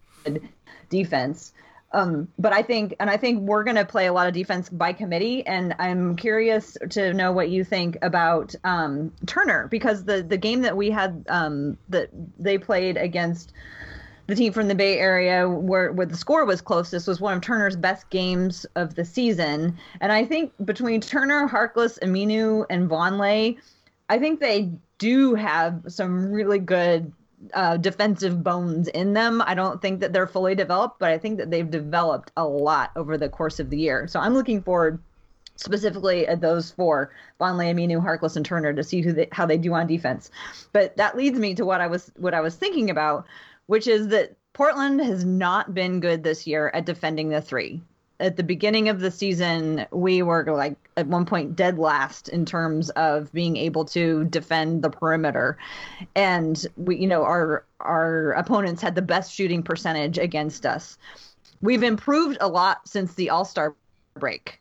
defense. Um, but I think, and I think we're going to play a lot of defense by committee, and I'm curious to know what you think about um, Turner, because the, the game that we had um, that they played against the team from the Bay Area where, where the score was closest was one of Turner's best games of the season. And I think between Turner, Harkless, Aminu, and Vonleh, I think they do have some really good Uh, defensive bones in them. I don't think that they're fully developed, but I think that they've developed a lot over the course of the year. So I'm looking forward specifically at those four, Vonleh, Aminu, Harkless, and Turner, to see who they, how they do on defense. But that leads me to what I was what I was thinking about, which is that Portland has not been good this year at defending the three. At the beginning of the season, we were like at one point dead last in terms of being able to defend the perimeter. And we, you know, our, our opponents had the best shooting percentage against us. We've improved a lot since the All-Star break.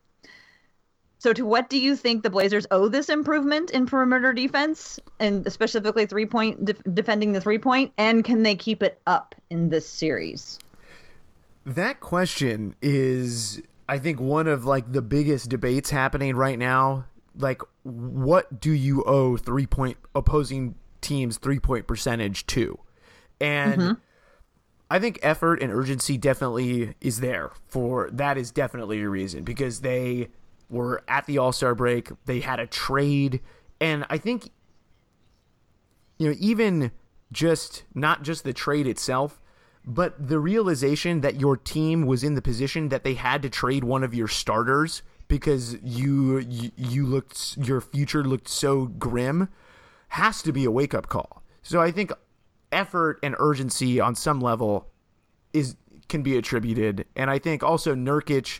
So to what do you think the Blazers owe this improvement in perimeter defense, and specifically three point de- defending the three point, and can they keep it up in this series? That question is, I think, one of like the biggest debates happening right now. Like, what do you owe three point opposing teams three point percentage to? And mm-hmm. I think effort and urgency definitely is there for that. Is definitely a reason, because they were at the All-Star break. They had a trade, and I think, you know, even just not just the trade itself, but the realization that your team was in the position that they had to trade one of your starters because you you, you looked your future looked so grim has to be a wake-up call. So I think effort and urgency on some level is can be attributed, and I think also Nurkic.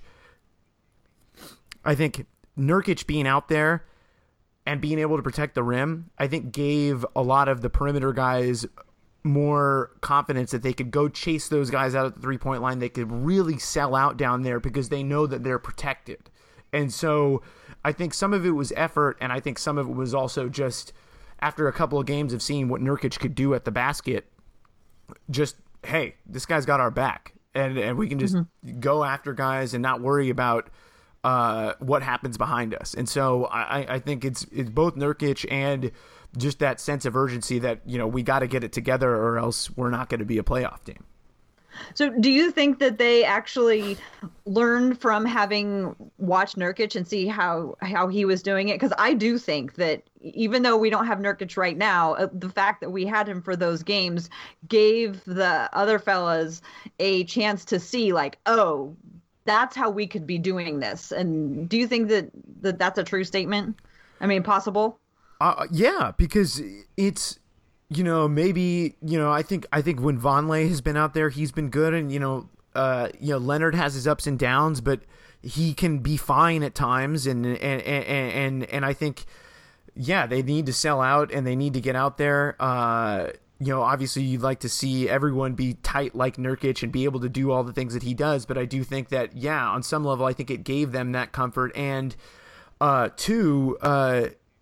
I think Nurkic being out there and being able to protect the rim, I think gave a lot of the perimeter guys more confidence that they could go chase those guys out at the three-point line. They could really sell out down there because they know that they're protected. And so I think some of it was effort, and I think some of it was also just after a couple of games of seeing what Nurkic could do at the basket, just, hey, this guy's got our back, and, and we can just mm-hmm. go after guys and not worry about uh, what happens behind us. And so I, I think it's it's both Nurkic and just that sense of urgency that, you know, we got to get it together or else we're not going to be a playoff team. So do you think that they actually learned from having watched Nurkic and see how, how he was doing it? Because I do think that even though we don't have Nurkic right now, uh, the fact that we had him for those games gave the other fellas a chance to see, like, oh, that's how we could be doing this. And do you think that, that that's a true statement? I mean, possible? Uh, yeah, because it's, you know, maybe, you know, I think I think when Vonleh has been out there, he's been good, and you know, uh, you know, Leonard has his ups and downs, but he can be fine at times, and and and and, and I think, yeah, they need to sell out and they need to get out there. Uh, you know, obviously you'd like to see everyone be tight like Nurkic and be able to do all the things that he does, but I do think that, yeah, on some level, I think it gave them that comfort, and uh, two, uh,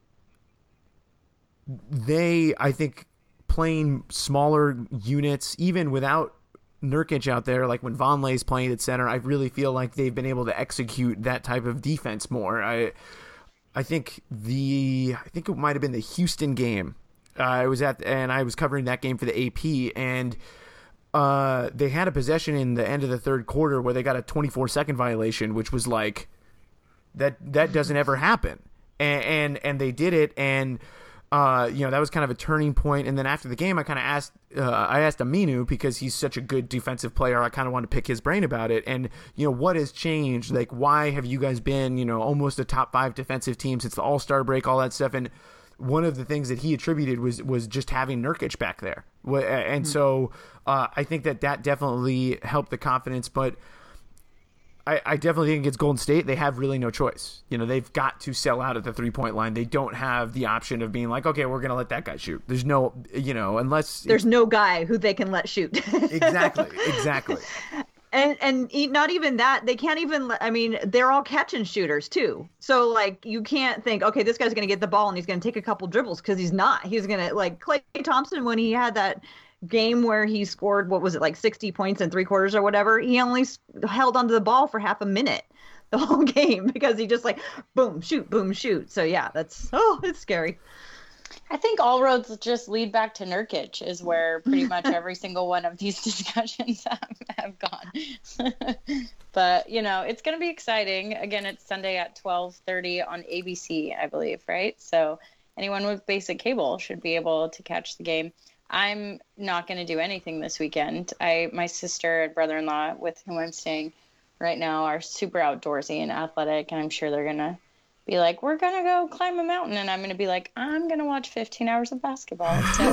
they, I think, playing smaller units, even without Nurkic out there, like when Vonleh's playing at center, I really feel like they've been able to execute that type of defense more. I I think the I think it might have been the Houston game. Uh, I was at and I was covering that game for the A P, and uh, they had a possession in the end of the third quarter where they got a twenty-four second violation, which was like that that doesn't ever happen, and and, and they did it, and Uh, you know, that was kind of a turning point. And then after the game, I kind of asked, uh, I asked Aminu, because he's such a good defensive player, I kind of wanted to pick his brain about it. And, you know, what has changed? Like, why have you guys been, you know, almost a top five defensive team since the All-Star break, all that stuff? And one of the things that he attributed was, was just having Nurkic back there. And mm-hmm. so uh, I think that that definitely helped the confidence. But I, I definitely think against Golden State, they have really no choice. You know, they've got to sell out at the three-point line. They don't have the option of being like, okay, we're going to let that guy shoot. There's no, you know, unless... There's no guy who they can let shoot. Exactly, exactly. And and not even that, they can't even, I mean, they're all catch and shooters too. So, like, you can't think, okay, this guy's going to get the ball and he's going to take a couple dribbles, because he's not. He's going to, like, Klay Thompson, when he had that game where he scored, what was it, like sixty points in three quarters or whatever, he only held onto the ball for half a minute the whole game, because he just like boom shoot boom shoot. So yeah, that's oh it's scary. I think all roads just lead back to Nurkic, is where pretty much every single one of these discussions have, have gone. But you know, it's going to be exciting. Again, it's Sunday at twelve thirty on A B C, I believe, right? So anyone with basic cable should be able to catch the game. I'm not going to do anything this weekend. I, my sister and brother-in-law, with whom I'm staying right now, are super outdoorsy and athletic, and I'm sure they're going to be like, we're going to go climb a mountain, and I'm going to be like, I'm going to watch fifteen hours of basketball. So.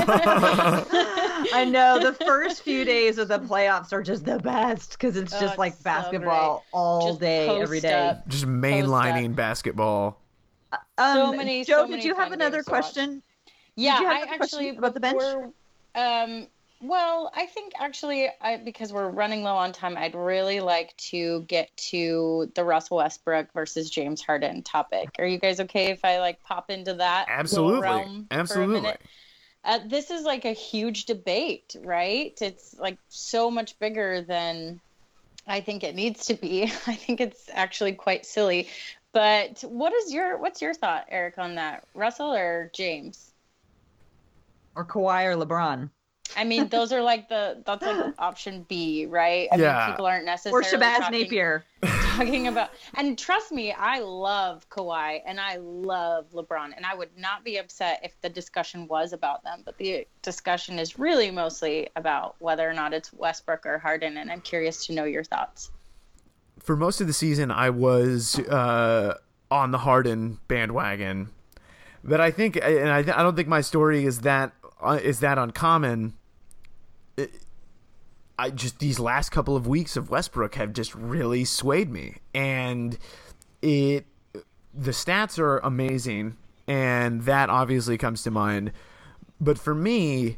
I know, the first few days of the playoffs are just the best, because it's just oh, like it's basketball so all just day, every day. Up, just mainlining basketball. Um, so many, Joe, so many did you have another question? Yeah, I actually about the bench. Um, well, I think actually, I, because we're running low on time, I'd really like to get to the Russell Westbrook versus James Harden topic. Are you guys okay if I like pop into that? Absolutely, realm absolutely. For a minute? Uh, this is like a huge debate, right? It's like so much bigger than I think it needs to be. I think it's actually quite silly. But what is your what's your thought, Eric, on that? Russell or James? Or Kawhi or LeBron. I mean, those are like the that's like option B, right? I yeah. mean, people aren't necessarily or Shabazz talking, Napier talking about. And trust me, I love Kawhi and I love LeBron, and I would not be upset if the discussion was about them. But the discussion is really mostly about whether or not it's Westbrook or Harden, and I'm curious to know your thoughts. For most of the season, I was uh, on the Harden bandwagon, but I think, and I, I don't think my story is that uh, is that uncommon. It, I just these last couple of weeks of Westbrook have just really swayed me, and it the stats are amazing, and that obviously comes to mind. But for me,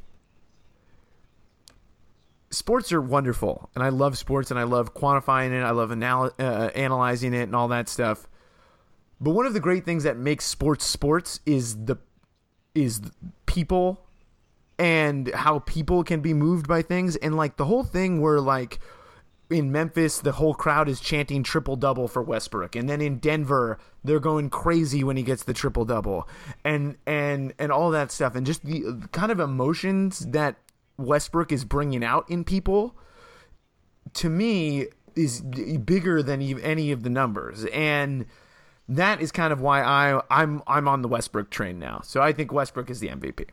sports are wonderful, and I love sports, and I love quantifying it. I love anal- uh, analyzing it and all that stuff. But one of the great things that makes sports sports is the is people and how people can be moved by things. And like the whole thing where like in Memphis, the whole crowd is chanting triple double for Westbrook, and then in Denver, they're going crazy when he gets the triple double, and and and all that stuff, and just the kind of emotions that Westbrook is bringing out in people, to me, is bigger than any of the numbers, and that is kind of why I I'm I'm on the Westbrook train now. So I think Westbrook is the M V P.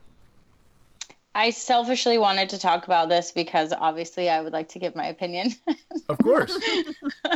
I selfishly wanted to talk about this because obviously I would like to give my opinion. Of course. um,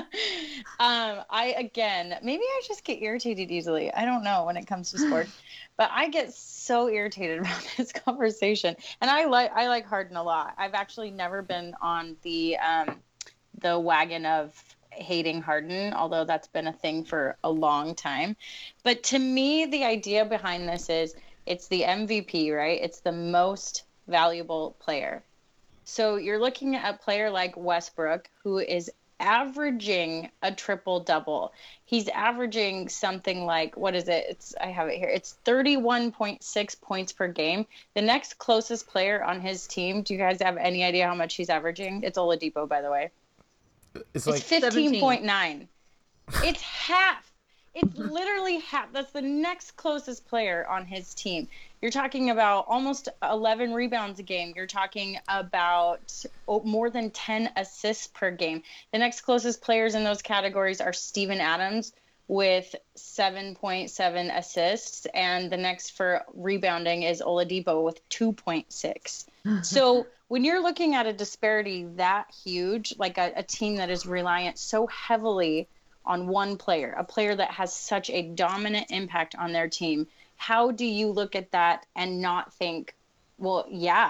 I, again, maybe I just get irritated easily. I don't know when it comes to sports, but I get so irritated about this conversation. And I like, I like Harden a lot. I've actually never been on the, um, the wagon of hating Harden, although that's been a thing for a long time. But to me, the idea behind this is, it's the M V P, right? It's the most valuable player. So you're looking at a player like Westbrook, who is averaging a triple double. He's averaging something like, what is it? It's I have it here. It's thirty-one point six points per game. The next closest player on his team, do you guys have any idea how much he's averaging? It's Oladipo, by the way. It's like it's fifteen point nine. It's half. It's literally half. That's the next closest player on his team. You're talking about almost eleven rebounds a game. You're talking about more than ten assists per game. The next closest players in those categories are Steven Adams with seven point seven assists, and the next for rebounding is Oladipo with two point six. So when you're looking at a disparity that huge, like a, a team that is reliant so heavily on one player, a player that has such a dominant impact on their team, how do you look at that and not think, well, yeah,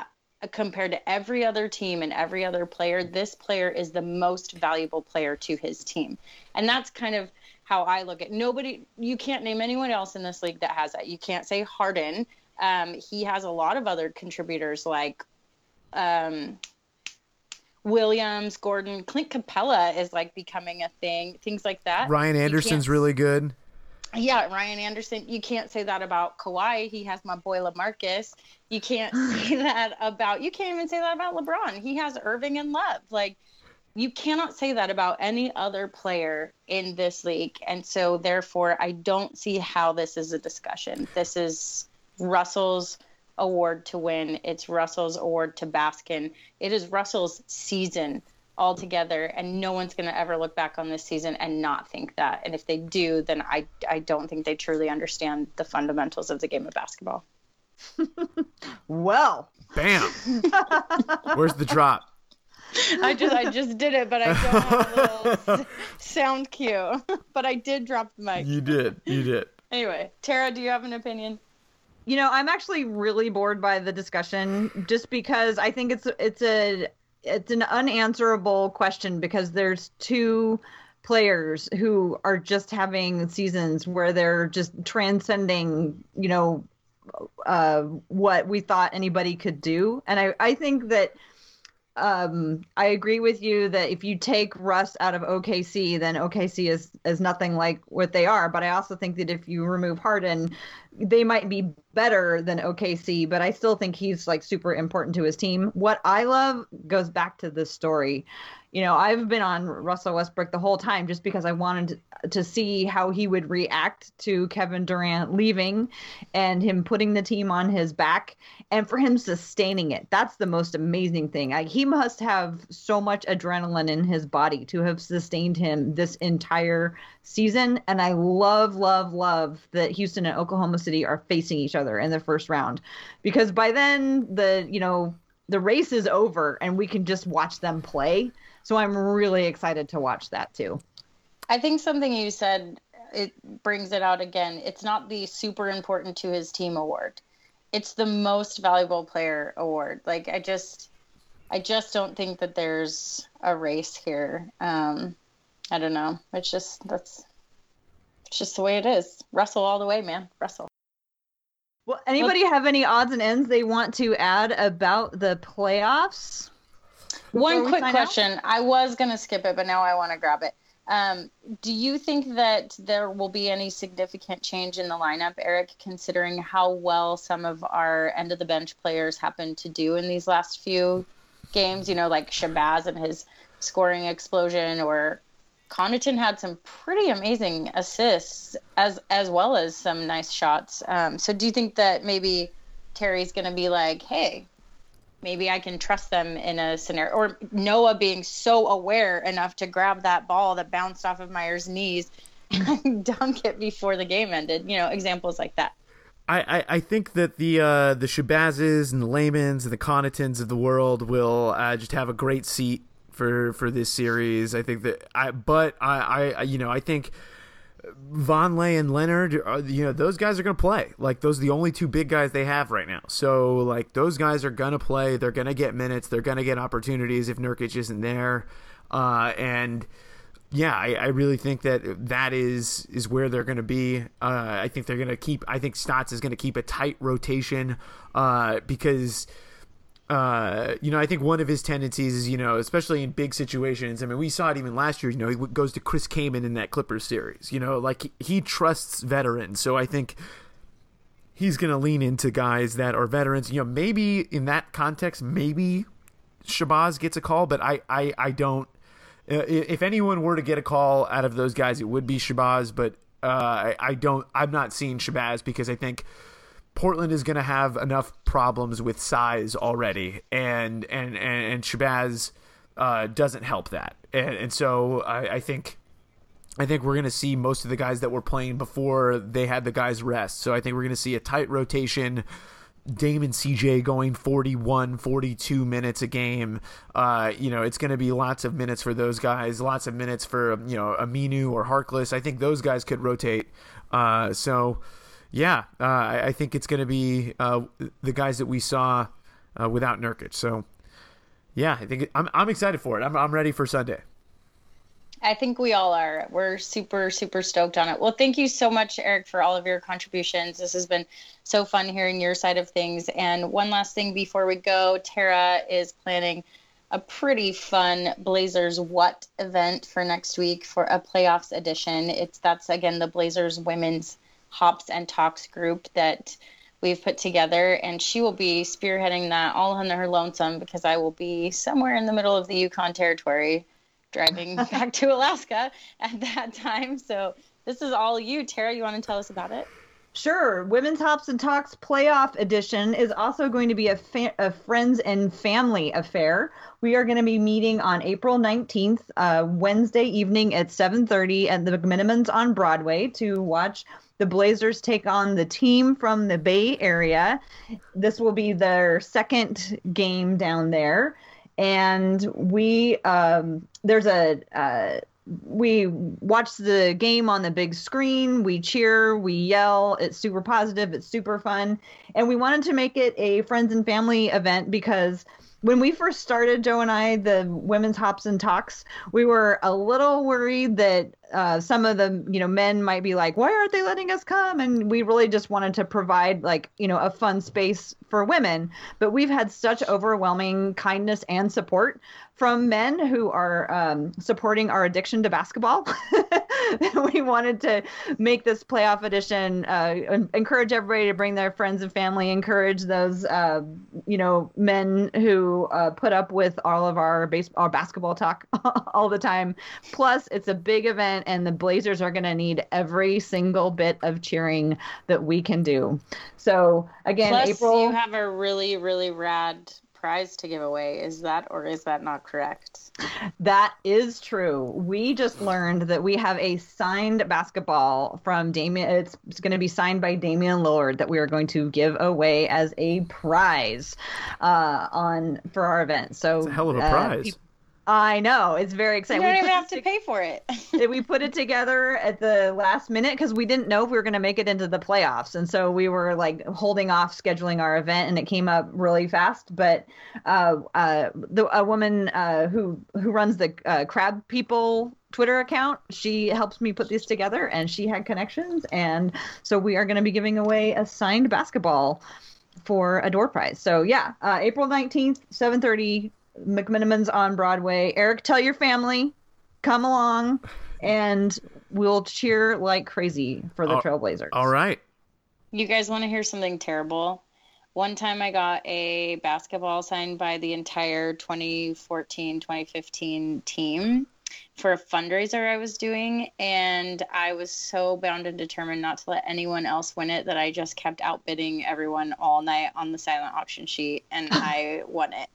compared to every other team and every other player, this player is the most valuable player to his team. And that's kind of how I look at nobody. You can't name anyone else in this league that has that. You can't say Harden. Um, he has a lot of other contributors like um, Williams, Gordon, Clint Capella is like becoming a thing, things like that. Ryan Anderson's really good. Yeah, Ryan Anderson. You can't say that about Kawhi. He has my boy LaMarcus. You can't say that about, you can't even say that about LeBron. He has Irving and Love. Like, you cannot say that about any other player in this league. And so, therefore, I don't see how this is a discussion. This is Russell's award to win. It's Russell's award to bask in. It is Russell's season altogether, and no one's going to ever look back on this season and not think that. And if they do, then I I don't think they truly understand the fundamentals of the game of basketball. Well, bam. Where's the drop? I just I just did it, but I don't have a little sound cue. But I did drop the mic. You did. You did. Anyway, Tara, do you have an opinion? You know, I'm actually really bored by the discussion, just because I think it's it's a it's an unanswerable question, because there's two players who are just having seasons where they're just transcending, you know, uh, what we thought anybody could do. And I, I think that um, I agree with you that if you take Russ out of O K C, then O K C is, is nothing like what they are. But I also think that if you remove Harden, they might be better than O K C, but I still think he's like super important to his team. What I love goes back to this story. You know, I've been on Russell Westbrook the whole time just because I wanted to, to see how he would react to Kevin Durant leaving and him putting the team on his back, and for him sustaining it. That's the most amazing thing. Like, he must have so much adrenaline in his body to have sustained him this entire season. And I love, love, love that Houston and Oklahoma City are facing each other in the first round, because by then the, you know, the race is over and we can just watch them play. So I'm really excited to watch that too. I think something you said, it brings it out again. It's not the super important to his team award. It's the most valuable player award. Like, I just, I just don't think that there's a race here. Um, I don't know. It's just, that's, it's just the way it is. Russell all the way, man. Russell. Well, anybody well, have any odds and ends they want to add about the playoffs? One quick question. Out? I was going to skip it, but now I want to grab it. Um, do you think that there will be any significant change in the lineup, Eric, considering how well some of our end of the bench players happen to do in these last few games? You know, like Shabazz and his scoring explosion, or Connaughton had some pretty amazing assists as as well as some nice shots. Um, so do you think that maybe Terry's going to be like, hey, maybe I can trust them in a scenario, or Noah being so aware enough to grab that ball that bounced off of Myers' knees and dunk it before the game ended, you know, examples like that. I, I, I think that the uh, the Shabazzes and the Lamans and the Connaughtons of the world will uh, just have a great seat for, for this series. I think that I, but I, I, you know, I think Vonleh and Leonard, are, you know, those guys are going to play. Like, those are the only two big guys they have right now. So, like, those guys are going to play. They're going to get minutes. They're going to get opportunities if Nurkic isn't there. Uh, and, yeah, I, I really think that that is is where they're going to be. Uh, I think they're going to keep – I think Stotts is going to keep a tight rotation uh, because – Uh, you know, I think one of his tendencies is, you know, especially in big situations. I mean, we saw it even last year. You know, he goes to Chris Kaman in that Clippers series. You know, like, he, he trusts veterans. So I think he's going to lean into guys that are veterans. You know, maybe in that context, maybe Shabazz gets a call, but I, I, I don't. Uh, if anyone were to get a call out of those guys, it would be Shabazz. But uh, I, I don't. I'm not seeing Shabazz because I think Portland is going to have enough problems with size already, and and and, and Shabazz uh, doesn't help that, and, and so I, I think I think we're going to see most of the guys that were playing before they had the guys rest. So I think we're going to see a tight rotation. Dame and C J going forty-one, forty-two minutes a game. Uh, you know, it's going to be lots of minutes for those guys, lots of minutes for, you know, Aminu or Harkless. I think those guys could rotate. Uh, so. Yeah, uh, I, I think it's going to be uh, the guys that we saw uh, without Nurkic. So, yeah, I think it, I'm I'm excited for it. I'm I'm ready for Sunday. I think we all are. We're super, super stoked on it. Well, thank you so much, Eric, for all of your contributions. This has been so fun hearing your side of things. And one last thing before we go, Tara is planning a pretty fun Blazers What event for next week for a playoffs edition. It's that's, again, the Blazers Women's Hops and Talks group that we've put together. And she will be spearheading that all on her lonesome because I will be somewhere in the middle of the Yukon Territory driving back to Alaska at that time. So this is all you. Tara, you want to tell us about it? Sure. Women's Hops and Talks Playoff Edition is also going to be a, fa- a friends and family affair. We are going to be meeting on April nineteenth, uh, Wednesday evening at seven thirty at the McMenamins on Broadway to watch the Blazers take on the team from the Bay Area. This will be their second game down there. And we um, there's a uh, we watch the game on the big screen. We cheer, we yell. It's super positive. It's super fun. And we wanted to make it a friends and family event because when we first started, Joe and I, the Women's Hops and Talks, we were a little worried that uh, some of the, you know, men might be like, why aren't they letting us come? And we really just wanted to provide like, you know, a fun space for women. But we've had such overwhelming kindness and support from men who are um, supporting our addiction to basketball. We wanted to make this playoff edition, uh, encourage everybody to bring their friends and family, encourage those, uh, you know, men who uh, put up with all of our base, our basketball talk all the time. Plus, it's a big event, and the Blazers are going to need every single bit of cheering that we can do. So, again, Plus, April. you have a really, really rad prize to give away. Is that or is that not correct? That is true. We just learned that we have a signed basketball from Damian. It's, it's going to be signed by Damian Lillard that we are going to give away as a prize uh, on for our event. So it's a hell of a uh, prize. Pe- I know. It's very exciting. You don't We even put have this to pay for it. we put it together at the last minute because we didn't know if we were going to make it into the playoffs. And so we were like holding off scheduling our event, and it came up really fast. But uh, uh, the, a woman uh, who, who runs the uh, Crab People Twitter account, she helps me put this together, and she had connections. And so we are going to be giving away a signed basketball for a door prize. So yeah, uh, April nineteenth, seven thirty, McMenamins on Broadway. Eric, tell your family, come along, and we'll cheer like crazy for the all, Trailblazers. All right. You guys want to hear something terrible? One time I got a basketball signed by the entire twenty fourteen twenty fifteen team for a fundraiser I was doing, and I was so bound and determined not to let anyone else win it that I just kept outbidding everyone all night on the silent auction sheet, and I won it.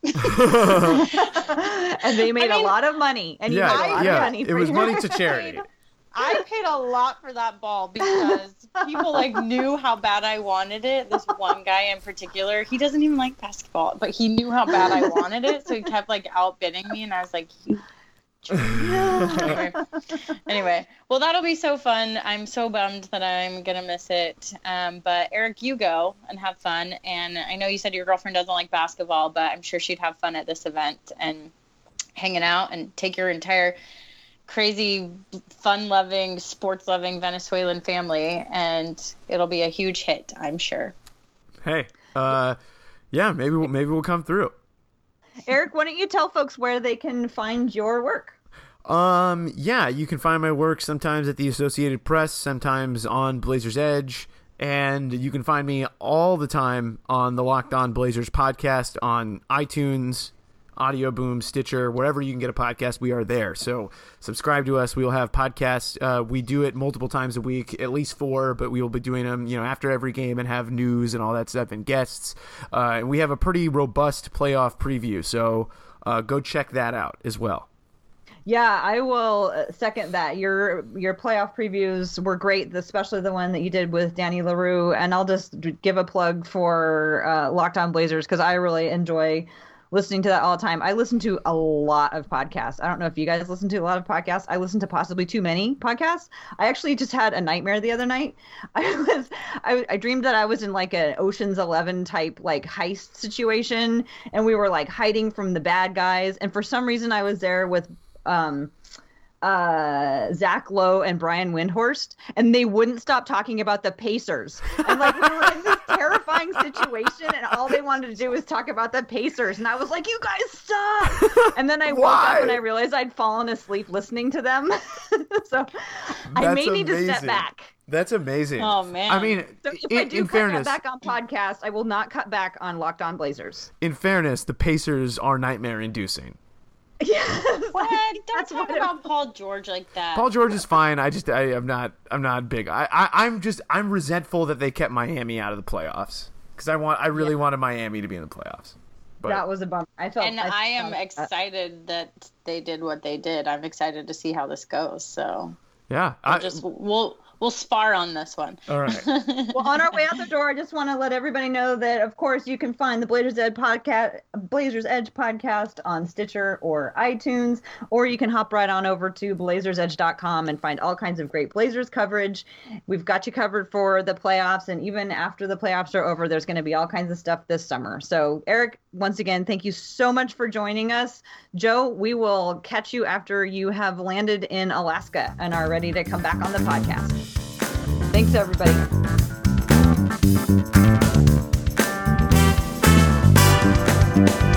And they made I mean, a lot of money, and you yeah, made a lot yeah, of money. It was money to charity. I paid a lot for that ball because people like knew how bad I wanted it. This one guy in particular, he doesn't even like basketball, but he knew how bad I wanted it, so he kept like outbidding me, and I was like, you anyway, anyway, well, that'll be so fun. I'm so bummed that I'm gonna miss it. Um, but Eric, you go and have fun. And I know you said your girlfriend doesn't like basketball, but I'm sure she'd have fun at this event and hanging out, and take your entire crazy, fun-loving, sports-loving Venezuelan family, and it'll be a huge hit, I'm sure. Hey, uh, yeah, maybe we'll, maybe we'll come through. Eric, why don't you tell folks where they can find your work? Um, yeah, you can find my work sometimes at the Associated Press, sometimes on Blazers Edge, and you can find me all the time on the Locked On Blazers podcast on iTunes, Audio Boom, Stitcher, wherever you can get a podcast, we are there. So subscribe to us. We will have podcasts. Uh, we do it multiple times a week, at least four, but we will be doing them, you know, after every game, and have news and all that stuff and guests. Uh, and we have a pretty robust playoff preview. So uh, go check that out as well. Yeah, I will second that. Your your playoff previews were great, especially the one that you did with Danny LaRue. And I'll just give a plug for uh, Locked On Blazers because I really enjoy listening to that all the time. I listen to a lot of podcasts. I don't know if you guys listen to a lot of podcasts. I listen to possibly too many podcasts. I actually just had a nightmare the other night. I was, I, I dreamed that I was in like an Ocean's Eleven type like heist situation, and we were like hiding from the bad guys. And for some reason, I was there with um, uh, Zach Lowe and Brian Windhorst, and they wouldn't stop talking about the Pacers. And like we were in this terrifying situation, and all they wanted to do was talk about the Pacers. And I was like, "You guys stop!" And then I woke up and I realized I'd fallen asleep listening to them. So I That's may need to amazing. step back. That's amazing. Oh man. I mean, So if in, I do in cut fairness, back on podcast, I will not cut back on Locked On Blazers. in fairness, the Pacers are nightmare-inducing. Yes, What? Don't that's talk what it- about Paul George like that. Paul George is fine. I just, I, I'm not, I'm not big. I, I, I'm just, I'm resentful that they kept Miami out of the playoffs because I want, I really Yeah. wanted Miami to be in the playoffs. But That was a bummer. I felt, and I am felt- excited that they did what they did. I'm excited to see how this goes. So yeah, we'll I, just we'll we'll spar on this one. all right. Well, on our way out the door, I just want to let everybody know that, of course, you can find the Blazers Edge podcast, Blazers Edge podcast on Stitcher or iTunes, or you can hop right on over to blazers edge dot com and find all kinds of great Blazers coverage. We've got you covered for the playoffs, and even after the playoffs are over, there's going to be all kinds of stuff this summer. So, Eric, once again, thank you so much for joining us. Joe, we will catch you after you have landed in Alaska and are ready to come back on the podcast. Thanks, everybody. Thank you.